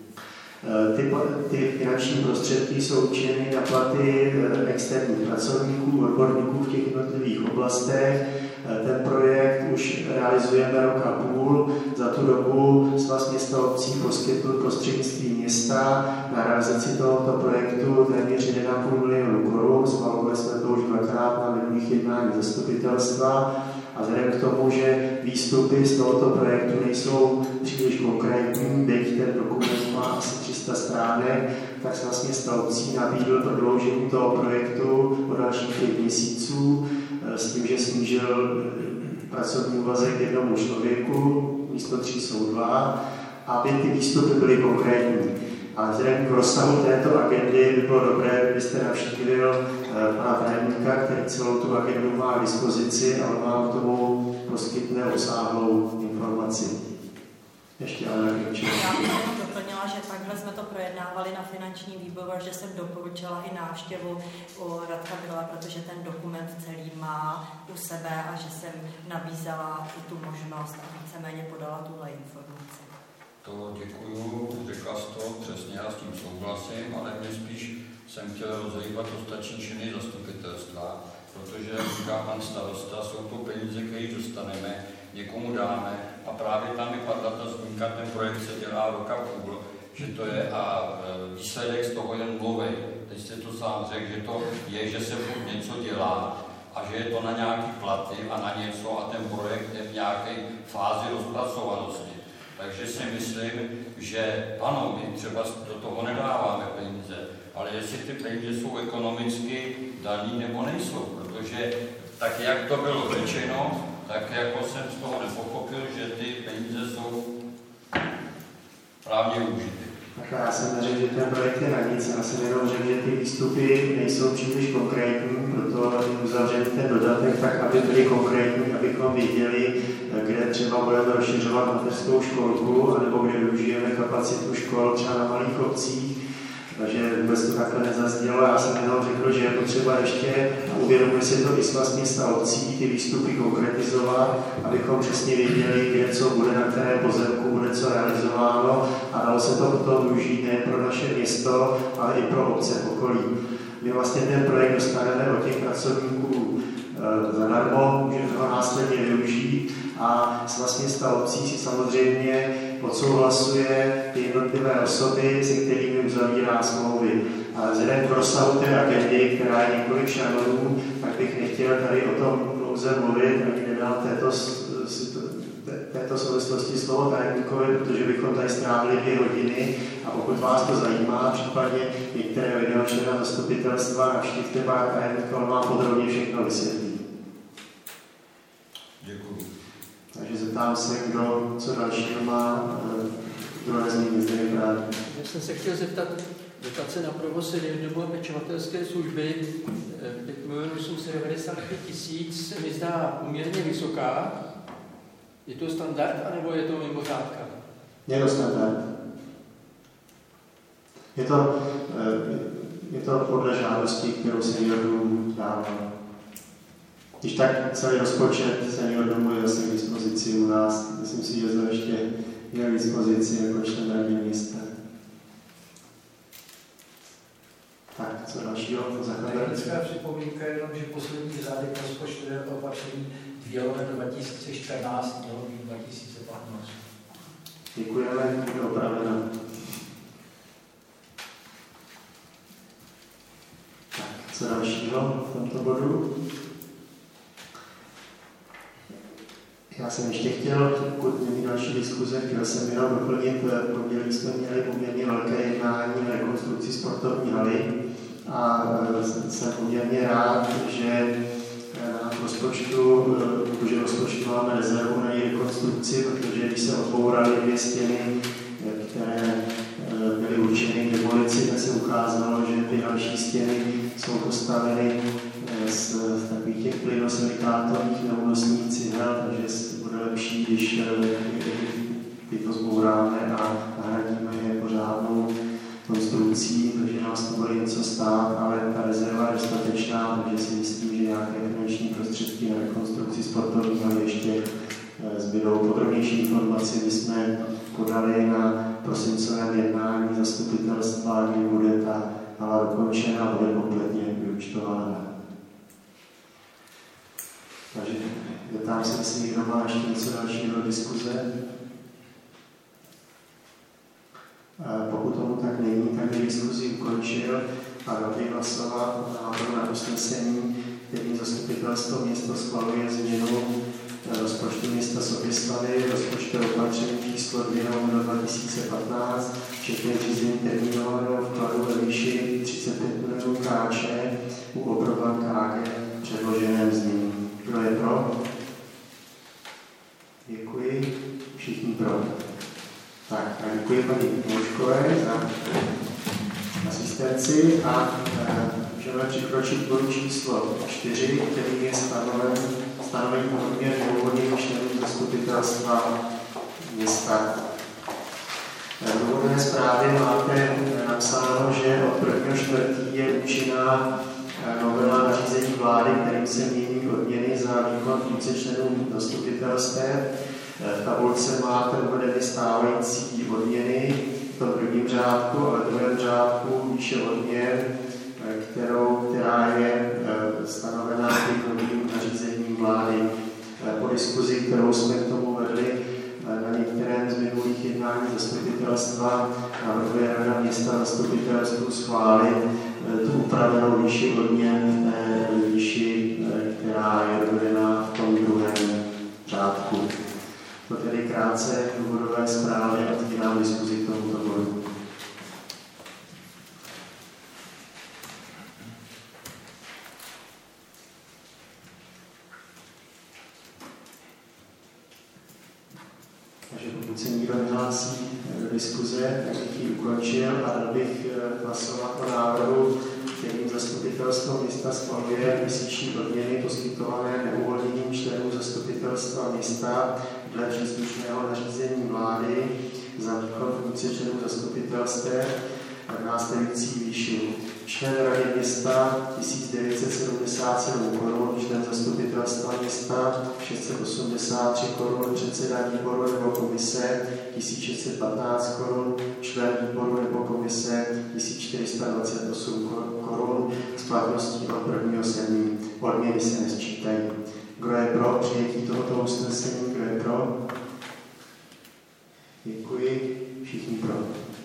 Ty finanční prostředky jsou určeny na platy externích pracovníků, odborníků v těch jednotlivých oblastech. Ten projekt už realizujeme rok a půl. Za tu dobu Svaz měst a obcí poskytl prostřednictvím města na realizaci tohoto projektu téměř 1,5 milionu korun. Schvalovali jsme to už 2krát na minulých jednání zastupitelstva. A vzhledem k tomu, že výstupy z tohoto projektu nejsou příliš konkrétní, byť ten dokument má asi 300 stránek, tak Svaz měst a obcí nabídl prodloužení toho projektu o dalších 5 měsíců s tím, že snížil pracovní úvazek 1 člověku, místo 3 jsou 2, aby ty výstupy byly konkrétní. A vzhledem k rozsahu této agendy by bylo dobré, kdybyste navštívil pana tajemníka, který celou tu agendu má k dispozici a on vám k tomu poskytne obsáhlou informaci. Ještě ale nevětšinou. Já bych jenom doplnila, že takhle jsme to projednávali na finančním výboru, že jsem doporučila i návštěvu u Radka Byla, protože ten dokument celý má u sebe a že jsem nabízela i tu možnost a víceméně podala tuhle informaci. To děkuju, řekla jsi to přesně, já s tím souhlasím, ale mě spíš jsem chtěl rozhýbat ostatní činy zastupitelstva, protože, jak říká pan starosta, jsou to peníze, které dostaneme, někomu dáme a právě tam vypadla ta zmínka, ten projekt se dělá rok a půl, že to je a výsledek z toho je nulový. Teď jste to sám řekl, že to je, že se furt něco dělá a že je to na nějaký platy a na něco a ten projekt je v nějaké fázi rozpracovanosti. Takže si myslím, že ano, my třeba do toho nedáváme peníze, ale jestli ty peníze jsou ekonomicky daný nebo nejsou, protože tak, jak to bylo řečeno, tak jako jsem z toho nepochopil, že ty peníze jsou právně užity. Tak já jsem neřekl, že ten projekt je na nic, já jsem jenom řekl, že ty výstupy nejsou příliš konkrétní, proto uzavřeli ten dodatek tak, aby byly konkrétní, abychom věděli, kde třeba budeme rozšiřovat mateřskou školku, anebo kde využijeme kapacitu škol třeba na malých obcích. Takže vůbec to takhle nezaznělo. Já jsem jenom řekl, že je potřeba ještě, a uvědomuje si to i Svaz měst a obcí, ty výstupy konkretizovat, abychom přesně věděli, kde co bude, na které pozemku bude co realizováno a dalo se to potom využít nejen pro naše město, ale i pro obce v okolí. My vlastně ten projekt dostaneme od těch pracovníků zadarmo, můžeme ho následně využít a Svaz měst a obcí si samozřejmě odsouhlasuje jednotlivé osoby, se kterými uzavírá smlouvy. Ale vzhledem k rozsahu té agendy, která je několik šanonů, tak bych nechtěl tady o tom dlouze mluvit, ani nedal této souvislosti slovo tajemníkovi, protože bychom tady strávili 2 hodiny a pokud vás to zajímá, případně některé video člena zastupitelstva, navštivte pana tajemníka, on vám podrobně všechno vysvětlí. Děkuji. Takže zeptám se, kdo co dalšího má druhé zmínění zde právě. Já jsem se chtěl zeptat, dotace na provoz seniorů a pečovatelské služby 5 895 000 se mi zdá poměrně vysoká. Je to standard, anebo je to mimořádka? Je to standard. Je to podle žádosti, kterou seniorům dává. Když tak celý rozpočet senior domů je zase k dispozici u nás. Myslím si, že to ještě je k dispozici jako člen radní města. Tak, co dalšího? Technická připomínka je jenom, že poslední řádek rozpočtového opatření 2 let 2014 mělo být 2015. Děkujeme, je opraveno. Tak, co dalšího v tomto bodu? Já jsem ještě chtěl, pokud není další diskuze, chtěl jsem jenom doplnit, jsme měli poměrně velké jednání na rekonstrukci sportovní haly a jsem poměrně rád, že v rozpočtu máme rezervu na její rekonstrukci, protože když se odbouraly 2 stěny, které byly určeny k demolici, tak se ukázalo, že ty další stěny jsou postaveny z takových těch plynosilikátovaných neúnosných cihel, takže bude lepší, když ty to zbouráme a nahradíme je pořádnou konstrukcí, takže nás to bude něco stát, ale ta rezerva je dostatečná, takže si myslím, že nějaké finanční prostředky na rekonstrukci sportovní haly ještě zbydou. Podrobnější informaci my jsme podali na prosincovém jednání zastupitelstva, kdy bude ta hala dokončena a bude kompletně vyúčtována. Takže zeptám se, jestli někdo má ještě něco dalšího do diskuze. Pokud tomu tak není, tak bych diskuzi ukončil a dal bych hlasovat o návrhu na usnesení, kterým zastupitelstvo města schvaluje změnu rozpočtu města Soběslavi, rozpočtové opatření číslo 2/2015, včetně řízení termínového vkladu ve výši 35 milionů Kč u Oproban KG v předloženém znění. Kdo je pro? Děkuji. Všichni pro. Tak, děkuji paní Mouškové za asistenci a můžeme přikročit k bodu číslo 4, který je stanovení poměr důvodných členů zastupitelstva města. V důvodné zprávě máte napsáno, že od 1.4. je účinná novela nařízení vlády, kterým se mění odměny za výkon funkce členů zastupitelstev. V tabulce máte uvedeny stávající odměny v tom prvním řádku, ale v druhém řádku výše odměn, která je stanovená tím novým nařízením vlády. Po diskuzi, kterou jsme k tomu vedli na některém z minulých jednání zastupitelstva, navrhuje Rada města zastupitelstvu schválit tu upravenou výši odměn v výši, která je uvedena v tom druhém řádku. To tedy krátce v důvodové zprávě a otvírám diskuzi k tomuto bodu. Takže pokud se nikdo nehlásí do diskuze, tak bych ji ukončil a dal bych hlasovat o návrhu, kterým zastupitelstvo města schvaluje měsíční odměny poskytované neuvolněným členům zastupitelstva města dle příslušného nařízení vlády za výkon funkce členů zastupitelstev v následující výši. Člen rady města 1977 korun, člen zastupitelstva města 683 korun, předseda výboru nebo komise 1615 korun, člen výboru nebo komise 1428 korun, s platností od 1.7. Odměny se nesčítají. Kdo je pro přijetí tohoto usnesení? Kdo je pro? Děkuji. Všichni pro.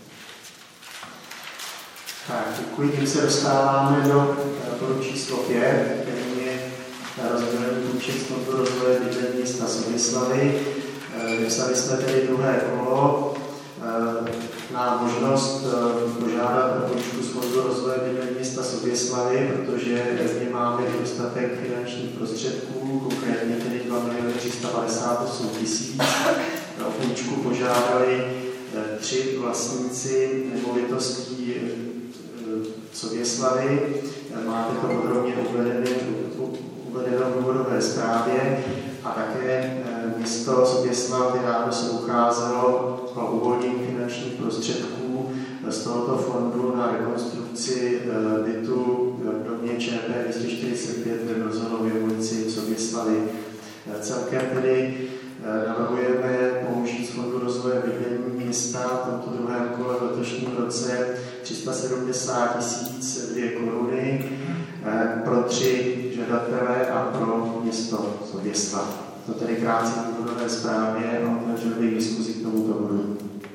Tak, děkuji. Tím se dostáváme do bodu číslo 5, který je rozdělený půjček z Fondu rozvoje bydlení města Soběslavy. Vypsali jsme tedy druhé kolo na možnost požádat o půjčku z Fondu rozvoje bydlení města Soběslavy, protože v něm máme dostatek finančních prostředků, konkrétně tedy 2 358 000. O půjčku požádali 3 vlastníci nemovitostí Soběslavy. Máte to podrobně uvedeno v důvodové zprávě a také město Soběslav rádo se ucházelo o uvolnění finančních prostředků z tohoto fondu na rekonstrukci bytu v domě ČP 245 ve Mrzonově ulici v Soběslavi. Celkem tedy navrhujeme použít z Fondu rozvoje bydlení města v tomto druhém kole v letošním roce 370 002 koruny pro 3 žadatele a pro město Soběslav. To tedy krátce v důvodové zprávě a otevřel bych diskuzi k tomuto bodu.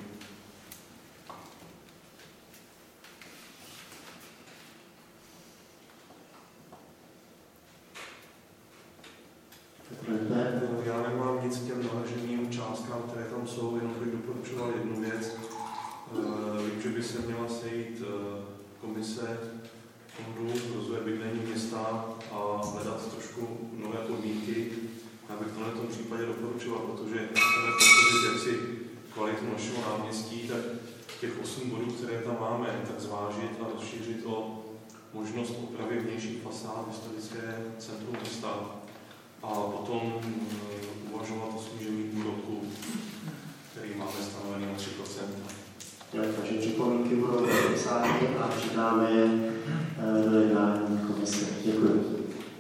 Já nemám nic k těm navrženým částkám, které tam jsou, jenom bych doporučoval jednu věc. Vím, že by se měla sejít komise Fondu rozvoje bydlení města a hledat trošku nové podmínky. Já bych to v tom případě doporučoval, protože chceme podpořit jaksi kvalitu našeho náměstí, tak těch 8 bodů, které tam máme, tak zvážit a rozšířit o možnost opravy vnějších fasád historické centrum města a potom uvažovat o snížení úroku, který máme stanovený na 3%. Takže připomínky budou zapsány a přidáme je do jednání komise. Děkuji.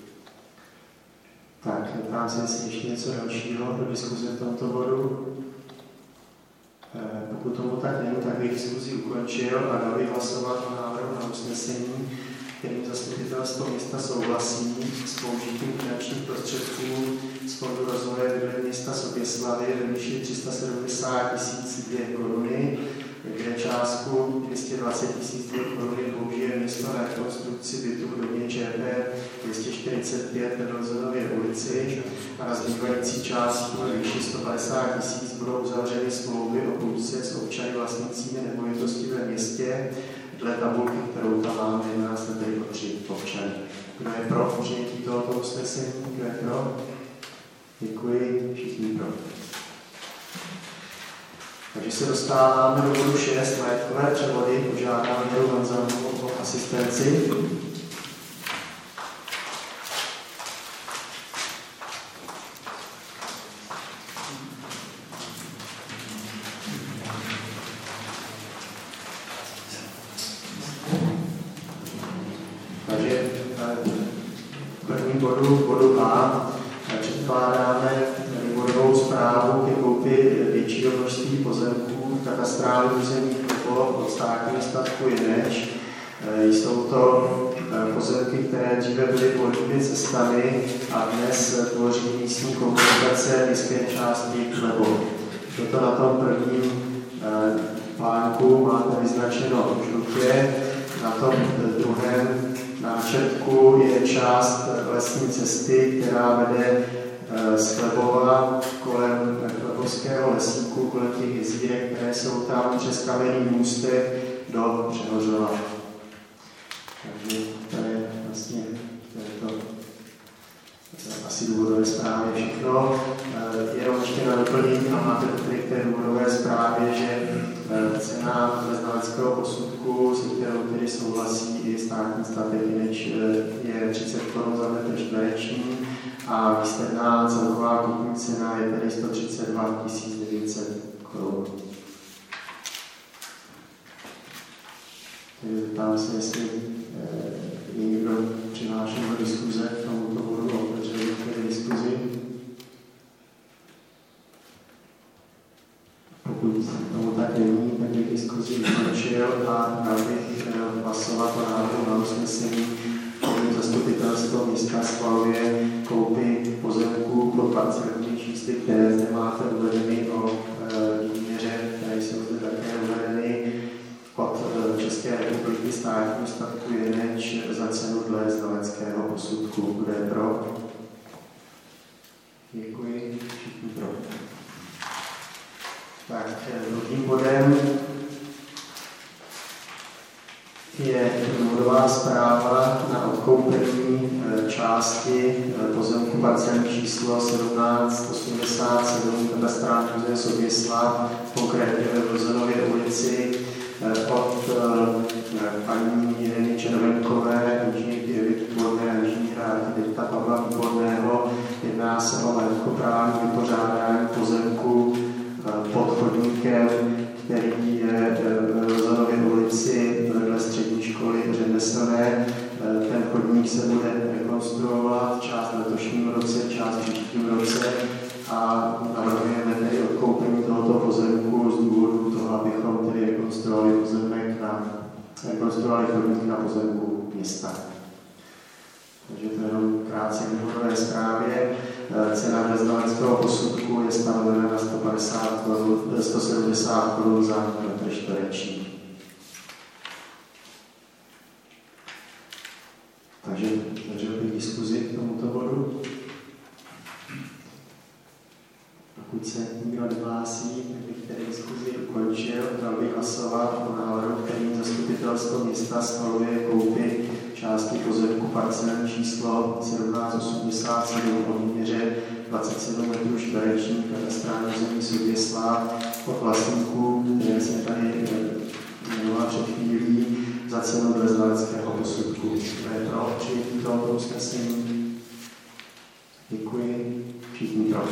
Tak, ptám se, jestli ještě něco dalšího do diskuze v tomto bodu. Pokud tomu tak není, tak bych diskuzi ukončil a dal bych hlasovat o návrhu na usnesení, kterým zastupitelstvo města souhlasí s použitím finančních prostředků z Fondu rozvoje bydlení města Soběslavy ve výši 370 002 koruny, kde částku 220 002 koruny použije město na rekonstrukci bytu v domě ČP 245 ve Mrzonově ulici a na zbývající částku ve výši 150 000 budou uzavřeny smlouvy o půjčce s občany vlastnícími nemovitosti ve městě. Dle tabulky, kterou tam máme, jedná se tedy o 3 občany. Kdo je pro přijetí tohoto usnesení? Kdo je pro? Děkuji. Všichni pro. Takže se dostáváme do bodu 6, majetkové převody. Požádám Věru Honzanovou o asistenci. Takže první bodu A předkládáme vývodovou zprávu ke koupi většího množství pozemků v katastrálu územních plot od státního statku Jineč. Jsou to pozemky, které dříve byly polními cestami a dnes tvoří místní komunikace městské části Klebo. Toto na tom prvním plánku máte vyznačeno žlutě, na tom druhém náčrtku je část lesní cesty, která vede z Klebova kolem Klebovského lesíku, kolem těch jezírek, které jsou tam přes kamenný můstek do Přehořova. Takže to je vlastně to asi důvodové zprávě všechno. Jenom ještě na doplnění a máte tady k té důvodové zprávě, že cena znaleckého posudku, se kterou tedy souhlasí i státní statek Jineč, je 30 Kč za metr čtvereční a výsledná celková kupní cena je tedy 132 900 Kč. Ptám se, jestli je někdo přihlášen do diskuze k tomuto bodu a otevřeli k diskuzi. Pokud tomu tak není, tak bych diskuzi ukončil a dal bych hlasovat o návrhu na usnesení, kterým zastupitelstvo města schvaluje koupy pozemků pro parcelní čísly, které zde máte uvedeny o výměře, které jsou zde také uvedeny. státního statku Jeneč za cenu dle znaleckého posudku. Kdo je pro? Děkuji. Všichni pro. Tak, druhým bodem je důvodová zpráva na odkoupení části pozemku parcelní číslo 1787 katastrální území Soběslav, konkrétně ve Vlzonově ulici od paní Ireny Červenkové, inženýrky Evy Výborné a inženýra architekta Pavla Výborného. Jedná se o majetkoprávní vypořádání pozemku pod chodníkem, který je v Vlzonově ulici vedle střední školy řemeslné. Ten chodník se bude rekonstruovat, část v letošním roce, část v příštím roce a navrhujeme tedy odkoupení tohoto pozemku z důvodu toho, abychom tedy rekonstruovali chodník na pozemku města. Takže to je jenom krátce k důvodové zprávě. Cena dle znaleckého posudku je stanovena na 170 korun za metr čtvereční. Takže bych diskuzi k tomuto bodu. Pokud se nikdo nehlásí, tak bych tedy diskuzi ukončil. Dal bych hlasovat o návrhu, který zastupitelstvo města schvaluje koupy části pozemku parcelní číslo 1787 o výměře 27 metrů čtverečních katastrální území Soběslav od vlastníků, které se tady jmenovala před chvílí, za cenu dle znaleckého posudku. Kdo je pro přijetí tohoto usnesení? Děkuji. Všichni pro.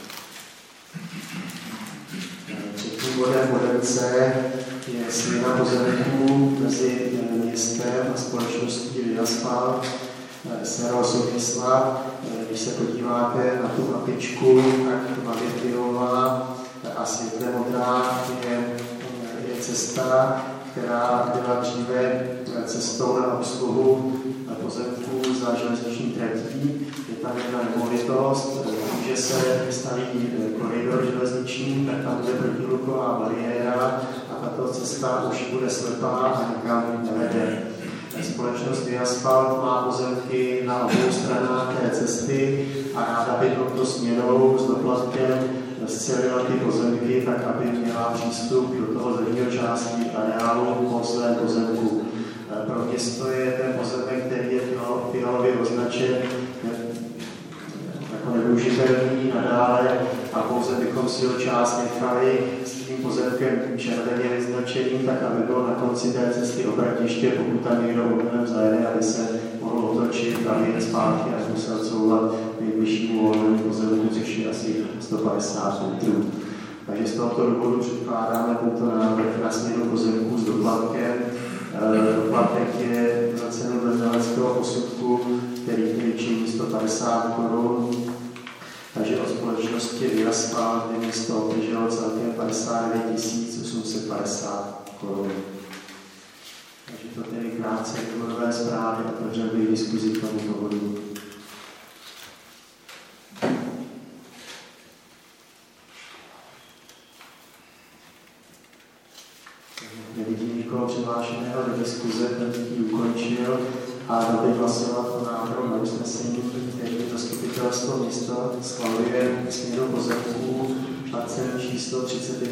Třetím bodem C je směna pozemků mezi městem a společností Viasfalt s.r.o. Soběslav. Když se podíváte na tu mapičku, tak tmavě fialová a světle modrá je cesta, která byla dříve cestou na obsluhu pozemků za železniční tratí. Je tam jedna nemovitost, že se staví koridor železniční, tak tam bude protihluková bariéra a tato cesta už bude slepá a nikam nevede. Společnost Viasfalt má pozemky na obou stranách té cesty a ráda by touto směnou s doplatkem scelila ty pozemky, tak aby měla přístup do toho zadního části areálu po svém pozemku. Pro město je ten pozemek, který je fialově označen jako nevyužitelný nadále a pouze bychom si ho část nechali s tím pozemkem červeně vyznačeným, tak aby bylo na konci té cesty obratiště, pokud tam někdo omylem zajede, aby se mohl otočit a vyjet zpátky a musel couvat nejbližšímu volnému pozemku, což je asi 150 metrů. Takže z tohoto důvodu předkládáme tento návrh na směnu pozemků s doplatkem. Doplatek je za cenu dle znaleckého posudku, který činí 150 korun. Takže od společnosti Viasfalt je město obdrželo celkem 59 850 korun. Takže to tedy krátce k důvodové zprávě, otevřel bych diskuzi k tomuto bodu. Nevidím nikoho přihlášeného do diskuze, ten bych ji ukončil a dal bych hlasovat o návrhu na usnesení, který zastupitelstvo města schvaluje směru pozemků parcelní číslo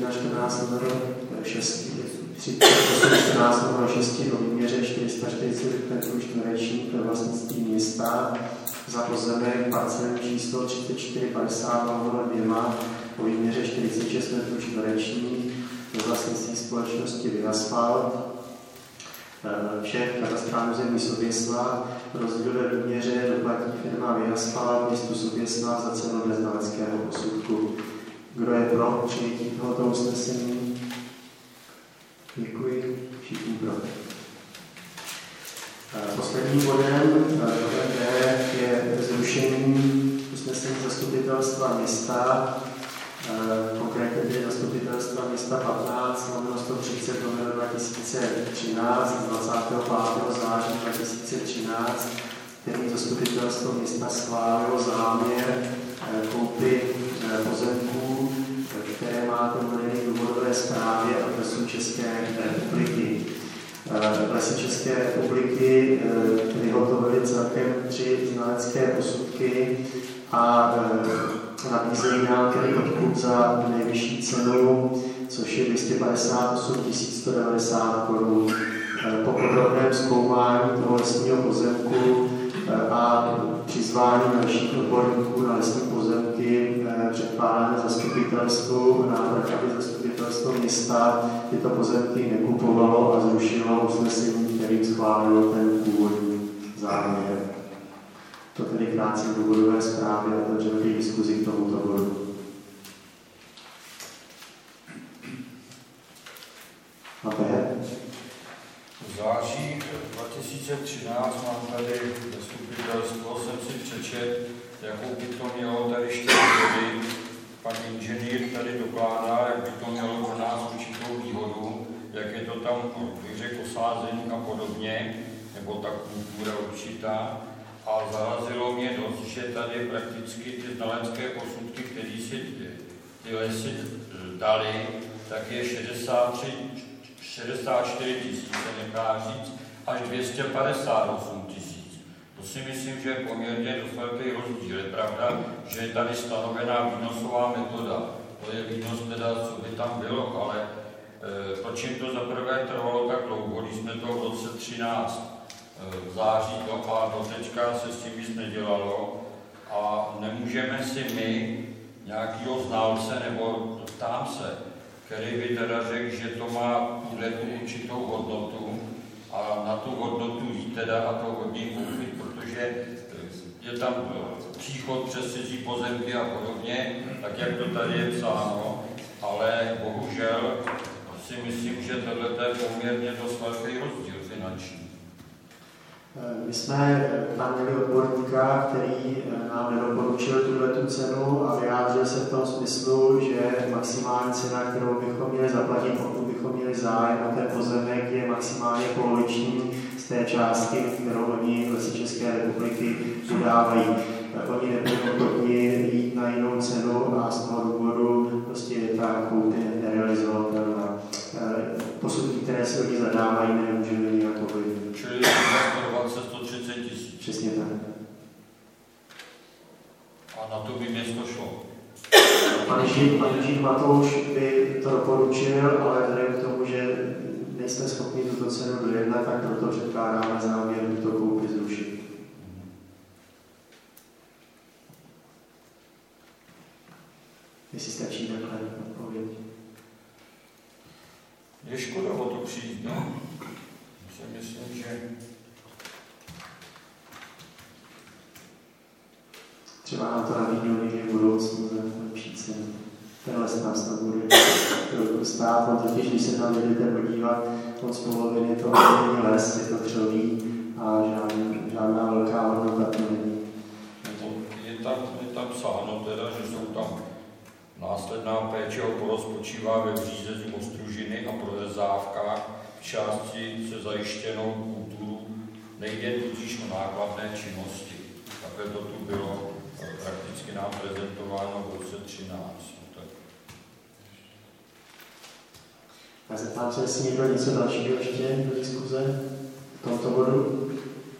3114/6 o výměře 440 metrů čtverečních ve vlastnictví města za pozemek parcelní číslo 3450/2 o výměře 46 metrů čtverečních ve vlastnictví společnosti Viasfalt, všech katastrálních území Soběslav, rozdíl ve výměře doplatí firma Viasfalt městu Soběslav za cenu dle znaleckého posudku. Kdo je pro přijetí tohoto usnesení? Děkuji. Všichni pro. Posledním bodem je zrušení usnesení zastupitelstva města, konkrétně tedy zastupitelstva města 15/130/2013 z 25. září 2013, který zastupitelstvo města schválilo záměr koupy pozemků, které má uvedený v důvodové zprávě adresu České republiky. Lesy České republiky vyhotovily celkem 3 znalecké posudky a nabízejí nám tedy odkup za nejvyšší cenu, což je 258 190 korun. Po podrobném zkoumání toho lesního pozemku a přizvání dalších odborníků na lesní pozemky předkládáme zastupitelstvu návrh, aby zastupitelstvo města tyto pozemky nekupovalo a zrušilo usnesení, kterým schválilo ten původní záměr. To tedy krátce v důvodové zprávě a otevřeme diskuzi k tomuto bodu. V září 2013 mám tady zastupitelstvo, jsem si přečet, jakou by to mělo tady 4 body. Pan inženýr tady dokládá, jak by to mělo pro nás určitou výhodu, jak je to tam, bych řekl, osázení a podobně, nebo ta kultura určitá. A zarazilo mě dost, že tady prakticky ty znalecké posudky, které si ty lesy dali, tak je 64 tisíc, se nechá říct, až 258 tisíc. To si myslím, že je poměrně dost velký rozdíl. Je pravda, že je tady stanovená výnosová metoda. To je výnos teda, co by tam bylo, ale proč jim to zaprvé trvalo tak dlouho, když jsme to v roce 13 v září to a do teďka se s tím nic nedělalo a nemůžeme si my nějakýho znalce nebo ptám se, který by teda řekl, že to má tu určitou hodnotu a na tu hodnotu jít teda a to hodně koupit, protože je tam příchod přes cizí pozemky a podobně, tak jak to tady je psáno, ale bohužel si myslím, že tohle je poměrně dost velký rozdíl finanční. My jsme tam měli odborníka, který nám nedoporučil tuto cenu a vyjádřil se v tom smyslu, že maximální cena, kterou bychom měli zaplatit, pokud bychom měli zájem na ten pozemek, je maximálně poloviční z té částky, kterou oni Lesy České republiky udávají. Oni nebyli ochotni jít na jinou cenu a z toho důvodu prostě je ta koupě nerealizovatelná. Posudky, které se oni zadávají, nemůžeme nějak ovlivnit. Čili 130 tisíc. Přesně tak. A na to by město šlo. Pan Žid Matouš by to doporučil, ale vzhledem k tomu, že nejsme schopni tuto cenu dojednat, tak proto předkládáme záměr tuto koupi zrušit. Jestli stačí takhle odpověď. Je škoda o to přijít, no. Myslím, že třeba nám to nabídnou někdy v budoucnu za lepší cenu. Tenhle se nás tam bude stát, on totiž, když se tam jdete podívat, od z poloviny to není les, je to třoví a žádná velká hodnota to není. Je tam psáno teda, že jsou tam následná péče o porost spočívá ve vřízení ostružiny a prorezávkách v části se zajištěnou kulturu, nejde tudíž o nákladné činnosti. Takhle to tu bylo prakticky nám prezentováno v roce 13. Já zeptám se, jestli někdo něco dalšího ještě do diskuze v tomto bodu.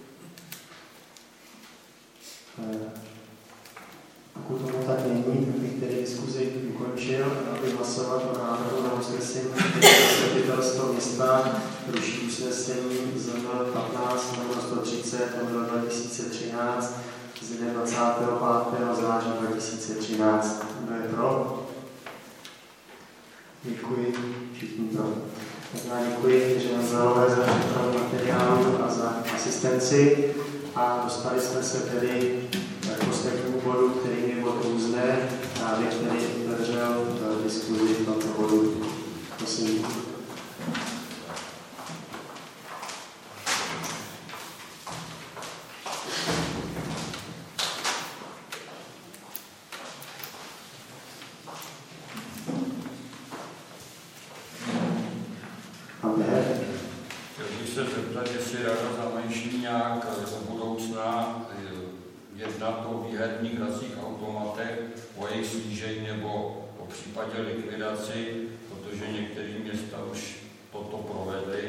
Pokud tomu tak není, tak bych tedy diskuzi ukončil a bych hlasovat o návrhu na usnesení zastupitelstva města ruší usnesení z 15 130 2013 z dne 25. září 2013. Kdo je pro? Děkuji, všichni pro. Tak já děkuji ředitelové za přípravu materiálu a za asistenci a dostali jsme se tedy k poslednímu bodu, který je bod různé, právě který otevřel diskuzi v tomto bodu. Prosím. Chtěl bych se zeptat, jestli rada zamýšlí nějak do budoucna jednat o výherních hracích automatech, o jejich snížení nebo o případě likvidaci, protože některé města už toto provedly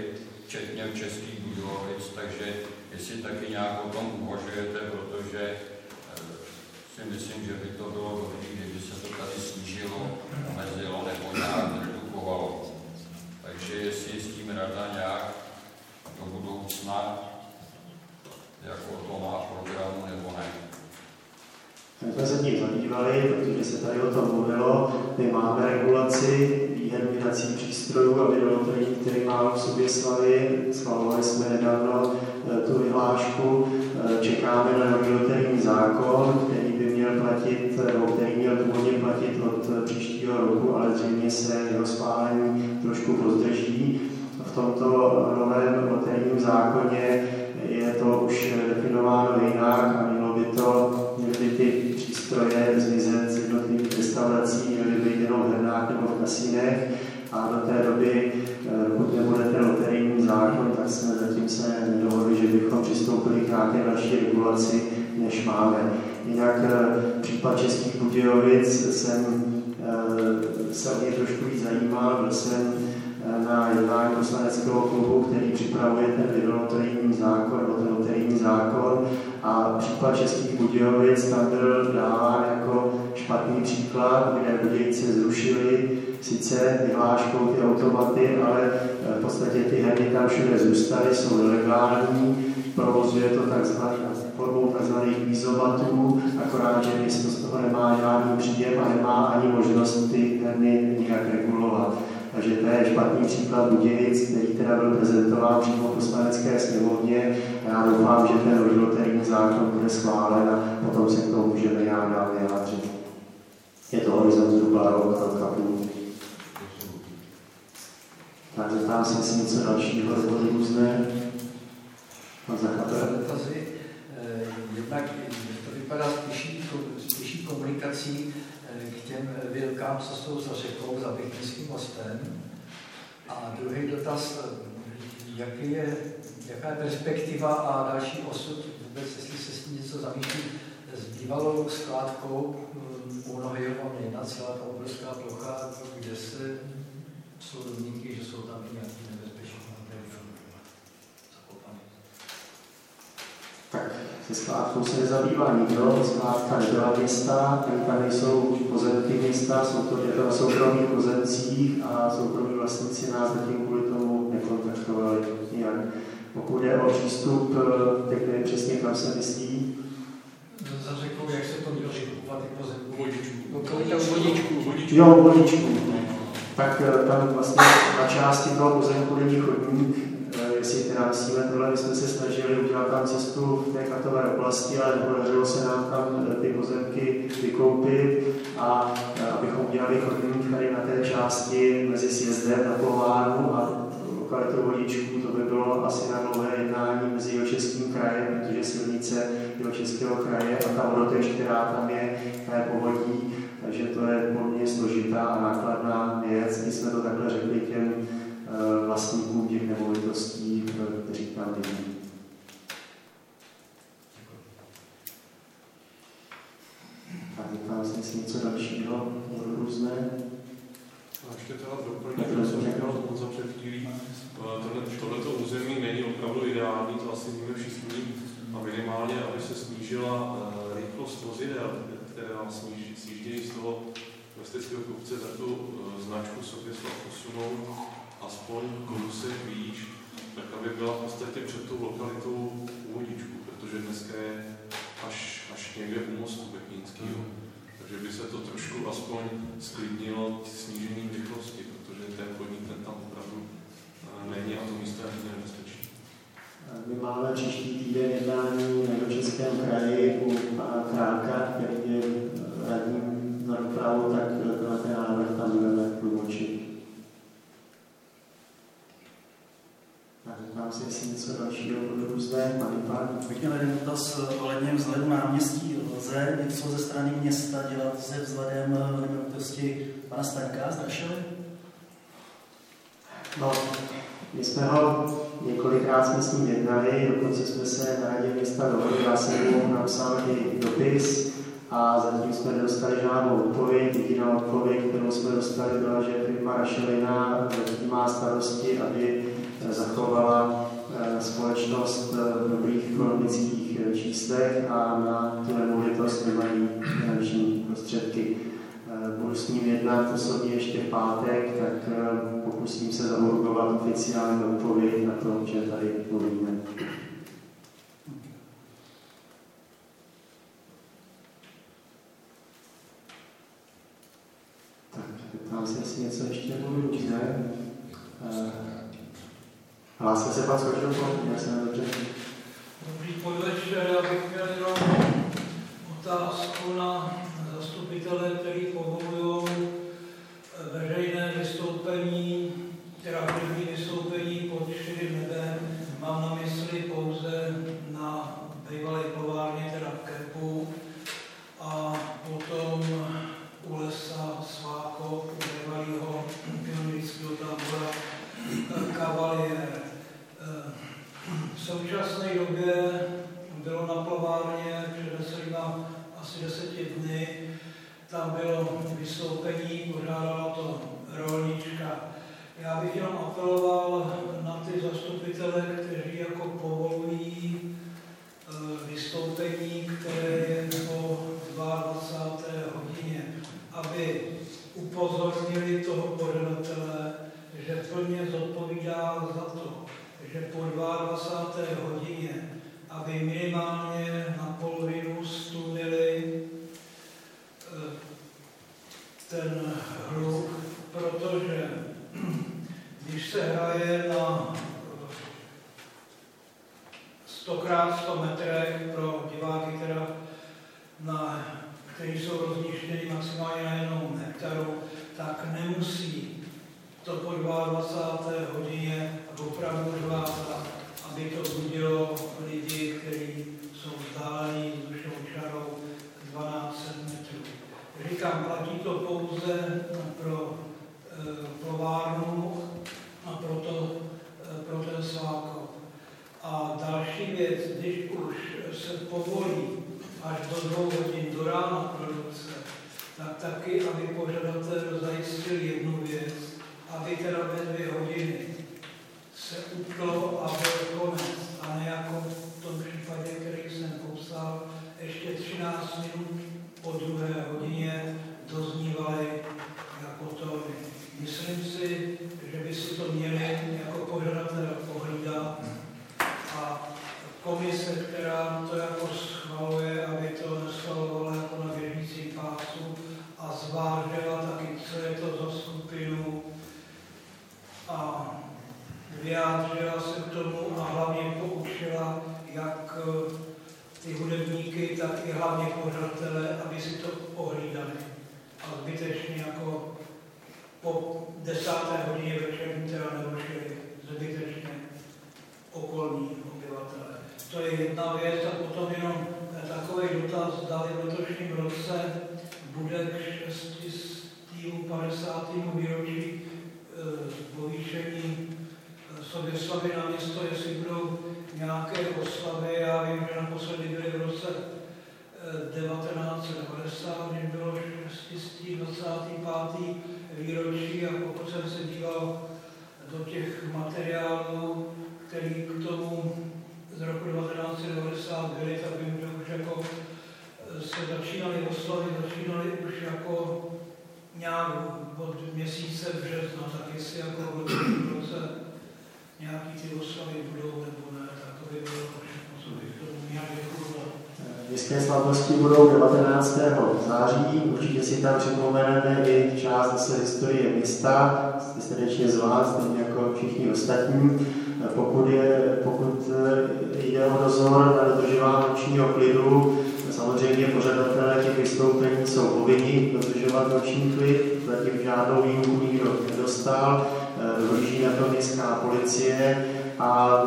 včetně Českých Budějovic, takže jestli taky nějak o tom uvažujete, protože si myslím, že by to bylo dobré, kdyby se to tady snížilo, omezilo nebo nějak redukovalo. Takže jestli s tím rada nějak do budoucna, jako to má programu nebo ne. My jsme se tím zabývali, protože se tady o tom mluvilo. My máme regulaci výherních hracích přístrojů a videoloterii, který má v sobě slavy. Schvalovali jsme nedávno tu vyhlášku. Čekáme na nový loterijní zákon, který by měl platit, nebo který měl původně platit od příštího roku, ale zřejmě se jeho schválení trošku pozdrží. V tomto novém loterijním zákoně je to už definováno jinak a měly by ty přístroje zmizet z jednotlivých restaurací, měly být jenom v hernách nebo v kasínech a do té doby, pokud nebude ten loterijní zákon, tak jsme zatím se nedohodli, že bychom přistoupili k nějaké další regulaci, než máme. Jinak případ Českých Budějovic jsem se o něj trošku víc zajímal, byl jsem na jednání poslaneckého klubu, který připravuje ten videoloterijní zákon, nebo ten loterijní zákon, a případ Českých Budějovic tam byl dáván jako špatný příklad, kde Budějci zrušili sice vyhláškou ty automaty, ale v podstatě ty herny tam všude zůstaly, jsou nelegální, provozuje to formou tzv. Kvízomatů, akorát, že město z toho nemá žádný příjem a nemá ani možnost ty herny nějak regulovat. Takže to je špatný příklad Budějic, který teda byl prezentován přímo v poslanecké sněmovně. Já doufám, že ten nový loterijní zákon bude schválen a potom se k tomu můžeme nějak dál vyjádřit. Je to horizont zhruba rok a půl. Tak zeptám se, jestli něco dalšího do různé. Dotazy. Jednak to vypadá spíší komunikací k těm vilkám, co jsou za řekou, za Běchneským mostem. A druhý dotaz, jaká je perspektiva a další osud, vůbec, jestli se s tím něco zamýšlí, s bývalou skládkou u Nohyjova Mlýna, celá ta obrovská plocha, kde jsou domněnky, že jsou tam i nějaké nebezpečné zakopané. Tak se skládkou se nezabývá nikdo, skládka nebyla města, tam nejsou pozemky města, jsou to na soukromých pozemcích a soukromí vlastníci nás zatím kvůli tomu nekontaktovali nijak. Pokud je o přístup, tak nevím přesně, kam se myslí. Za řekou, jak se to mělo kupovat i pozemku? Vodičku. Jo, vodičku. Tak tam vlastně na části toho pozemku není chodník, jestli teda myslíme tohle, my jsme se snažili udělat tam cestu v té chatové oblasti, ale nepodařilo se nám tam ty pozemky vykoupit a abychom udělali chodník tady na té části mezi sjezdem na Povánu a lokalitou Vodičku, to by bylo asi na dlouhé jednání mezi Jihočeským krajem, protože silnice Jihočeského kraje a ta vodoteč, která tam je povodí, takže to je poměrně složitá a nákladná věc. My jsme to takhle řekli těm vlastníkům těch nemovitostí, kteří tam bydlí. Tak tam si něco dalšího různé. A ještě teda doplňuji, co říkal Honza před chvílí. Tohleto území není opravdu ideální, to asi víme všichni, a minimálně, aby se snížila rychlost vozidel, která sjíždějí z toho Vesteckého kopce za tu značku sobě posunou aspoň kousek výš, tak aby byla v podstatě před tou lokalitou u Vodičku, protože dneska je až někde u mostu Bechnínského. Takže by se to trošku aspoň sklidnilo snížením rychlosti, protože ten chodník ten tam opravdu není a to místo je nebezpečí. My máme příští týden jednání na Jihočeském kraji u pana Králka, který je radním za dopravu, tak na ten návrh tam budeme tlumočit. Mám si jestli něco dalšího různé, manipán. Bych měl jeden dotaz ohledně vzhledu náměstí. Lze něco ze strany města dělat se vzhledem nemovitosti pana Staňka z Rašely? No, my jsme ho několikrát s ním jednali, dokonce jsme se na radě města dohodli, já jsem mu napsal i dopis a zatím jsme nedostali žádnou odpověď. Jediná odpověď, kterou jsme dostali, byla, že firma Rašelina zatím má starosti, aby zachovala společnost v dobrých ekonomických číslech a na tu nemovitost nemají finanční prostředky. Budu s ním jednat osobně ještě v pátek, tak pokusím se zamorgovat oficiální odpověď na to, že tady mluvíme. Tak, ptám se, jestli něco ještě mluvím, či ne? Hlásil se pan Skočilko? Já jsem dobře. Dobrý podvečer, já bych měl jenom otázku na zastupitele, který povolují veřejné vystoupení, teda první vystoupení pod širým nebem. Mám na mysli pouze na bývalé kovárně, teda v Kepu, a potom u lesa Svákov, u bývalého pionýrského tábora Kavalier. V současné době bylo na plovárně před asi 10 dny, tam bylo vystoupení, pořádala to rolnička. Já bych jenom apeloval na ty zastupitele, kteří jako povolují vystoupení, které je po 22. hodině, aby upozornili toho pořadatele, že plně zodpovídá za to, že po 22. hodině, aby minimálně na polovinu stlumili ten hluk, protože když se hraje na 100x100 metrech pro diváky, teda kteří jsou rozmístěni maximálně na 1 hektaru, tak nemusí to po 22. hodině opravdu řvát, aby to budilo lidi, kteří jsou vzdálení vzdušnou čarou 12 metrů. Říkám, platí to pouze pro plovárnu a pro ten Svákov. A další věc, když už se povolí až do 2 hodin do rána produkce, tak taky, aby pořadatel zajistil jednu věc, aby teda ve 2 hodiny se utlo a byl konec. A ne jako v tom případě, který jsem popsal, ještě 13 minut po 2 hodině doznívaly jako to. Myslím si, že by si to měli jako pořadatel pohlídat a komise, která to jako schvaluje, aby to neschvalovala jako na běžící pásu a zvážila taky, co je to za skupinu a vyjádřila se k tomu a hlavně poučila jak ty hudebníky, tak i hlavně pořadatele, aby si to ohlídali. A zbytečně jako po 10. hodině večer teda nerušili zbytečně okolní obyvatele. To je jedna věc a potom jenom takový dotaz, zdali v letošním roce bude k 650. výročí povýšení Soběslavy na město, jestli budou nějaké oslavy. Já vím, že naposledy byly v roce 1990, kdy bylo 625. výročí a pokud jsem se díval do těch materiálů, které k tomu z roku 1990 byly, tak vím, že už jako se začínaly oslavy, začínaly už jako nějak od měsíce března, tak jestli jako v roce nějaký ty oslavy budou nebo ne, tak to by bylo všechno, co bych tomu měl děkovat. Městské slavnosti budou 19. září, určitě si tam připomeneme i část zase historie města, jste srdečně zván, stejně jako všichni ostatní. Pokud jde o dozor na dodržování nočního klidu, samozřejmě pořadatelé těch vystoupení jsou povinni dodržovat noční klid, zatím žádnou výjimku nikdo nedostal, dohlíží na to městská policie a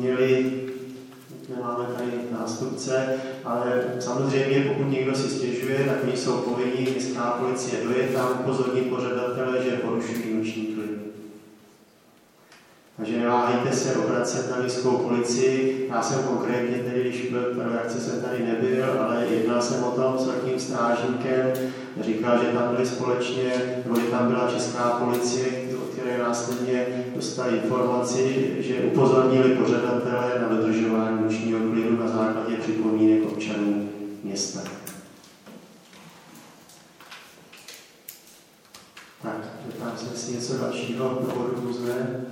nemáme tady nástupce, ale samozřejmě pokud někdo si stěžuje, tak oni jsou povinni, městská policie dojet tam upozornit pořadatele, že porušují noční klid. Takže neváhejte se obracet na městskou policii. Já jsem konkrétně, tedy, když byl pro reakci, jsem tady nebyl, ale jednal jsem o tom s velkým strážníkem říkal, že tam byli společně, nebo že tam byla česká policie, od které následně dostali informaci, že upozornili pořadatele na dodržování nočního klidu na základě připomínek občanů města. Tak, tam se si něco dalšího do bodu různé.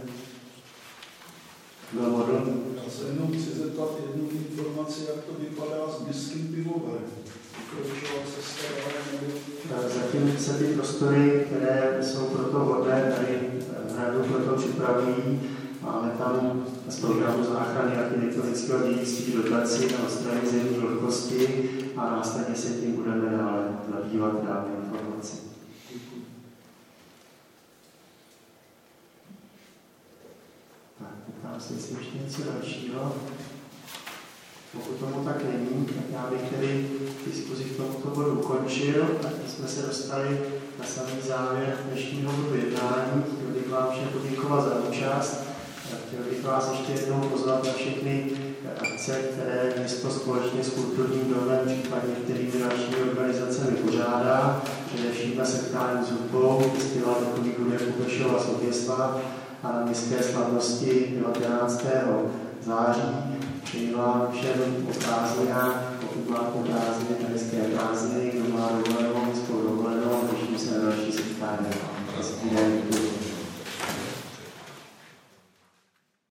Do bodu. Já se jenom chci zeptat jednu informaci, jak to vypadá s městským pivovarem. Vykročila cesta dále. Zatím se ty prostory, které jsou proto vhodné, tady hradu proto připravují. Máme tam z programu záchrany architektonického dědictví dotaci na odstranění zemní vlhkosti a následně se tím budeme dále zabývat dále informaci. Tam si myslím ještě něco dalšího. Pokud tomu tak není, tak já bych tedy diskuzi k tomuto bodu ukončil. Tak jsme se dostali na samý závěr dnešního bodu jednání. Chtěl bych vám všem poděkovat za účast. Chtěl bych vás ještě jednou pozvat na všechny akce, které město společně s kulturním domem, případně některými dalšími organizacemi pořádá. Především na setkání s hudbou, festival takový bude Kupešova Soběslav a na městské slavnosti 19. září. Přeji vám všem o prázdninách, pokud máte prázdniny, hezké prázdniny, kdo má dovolené,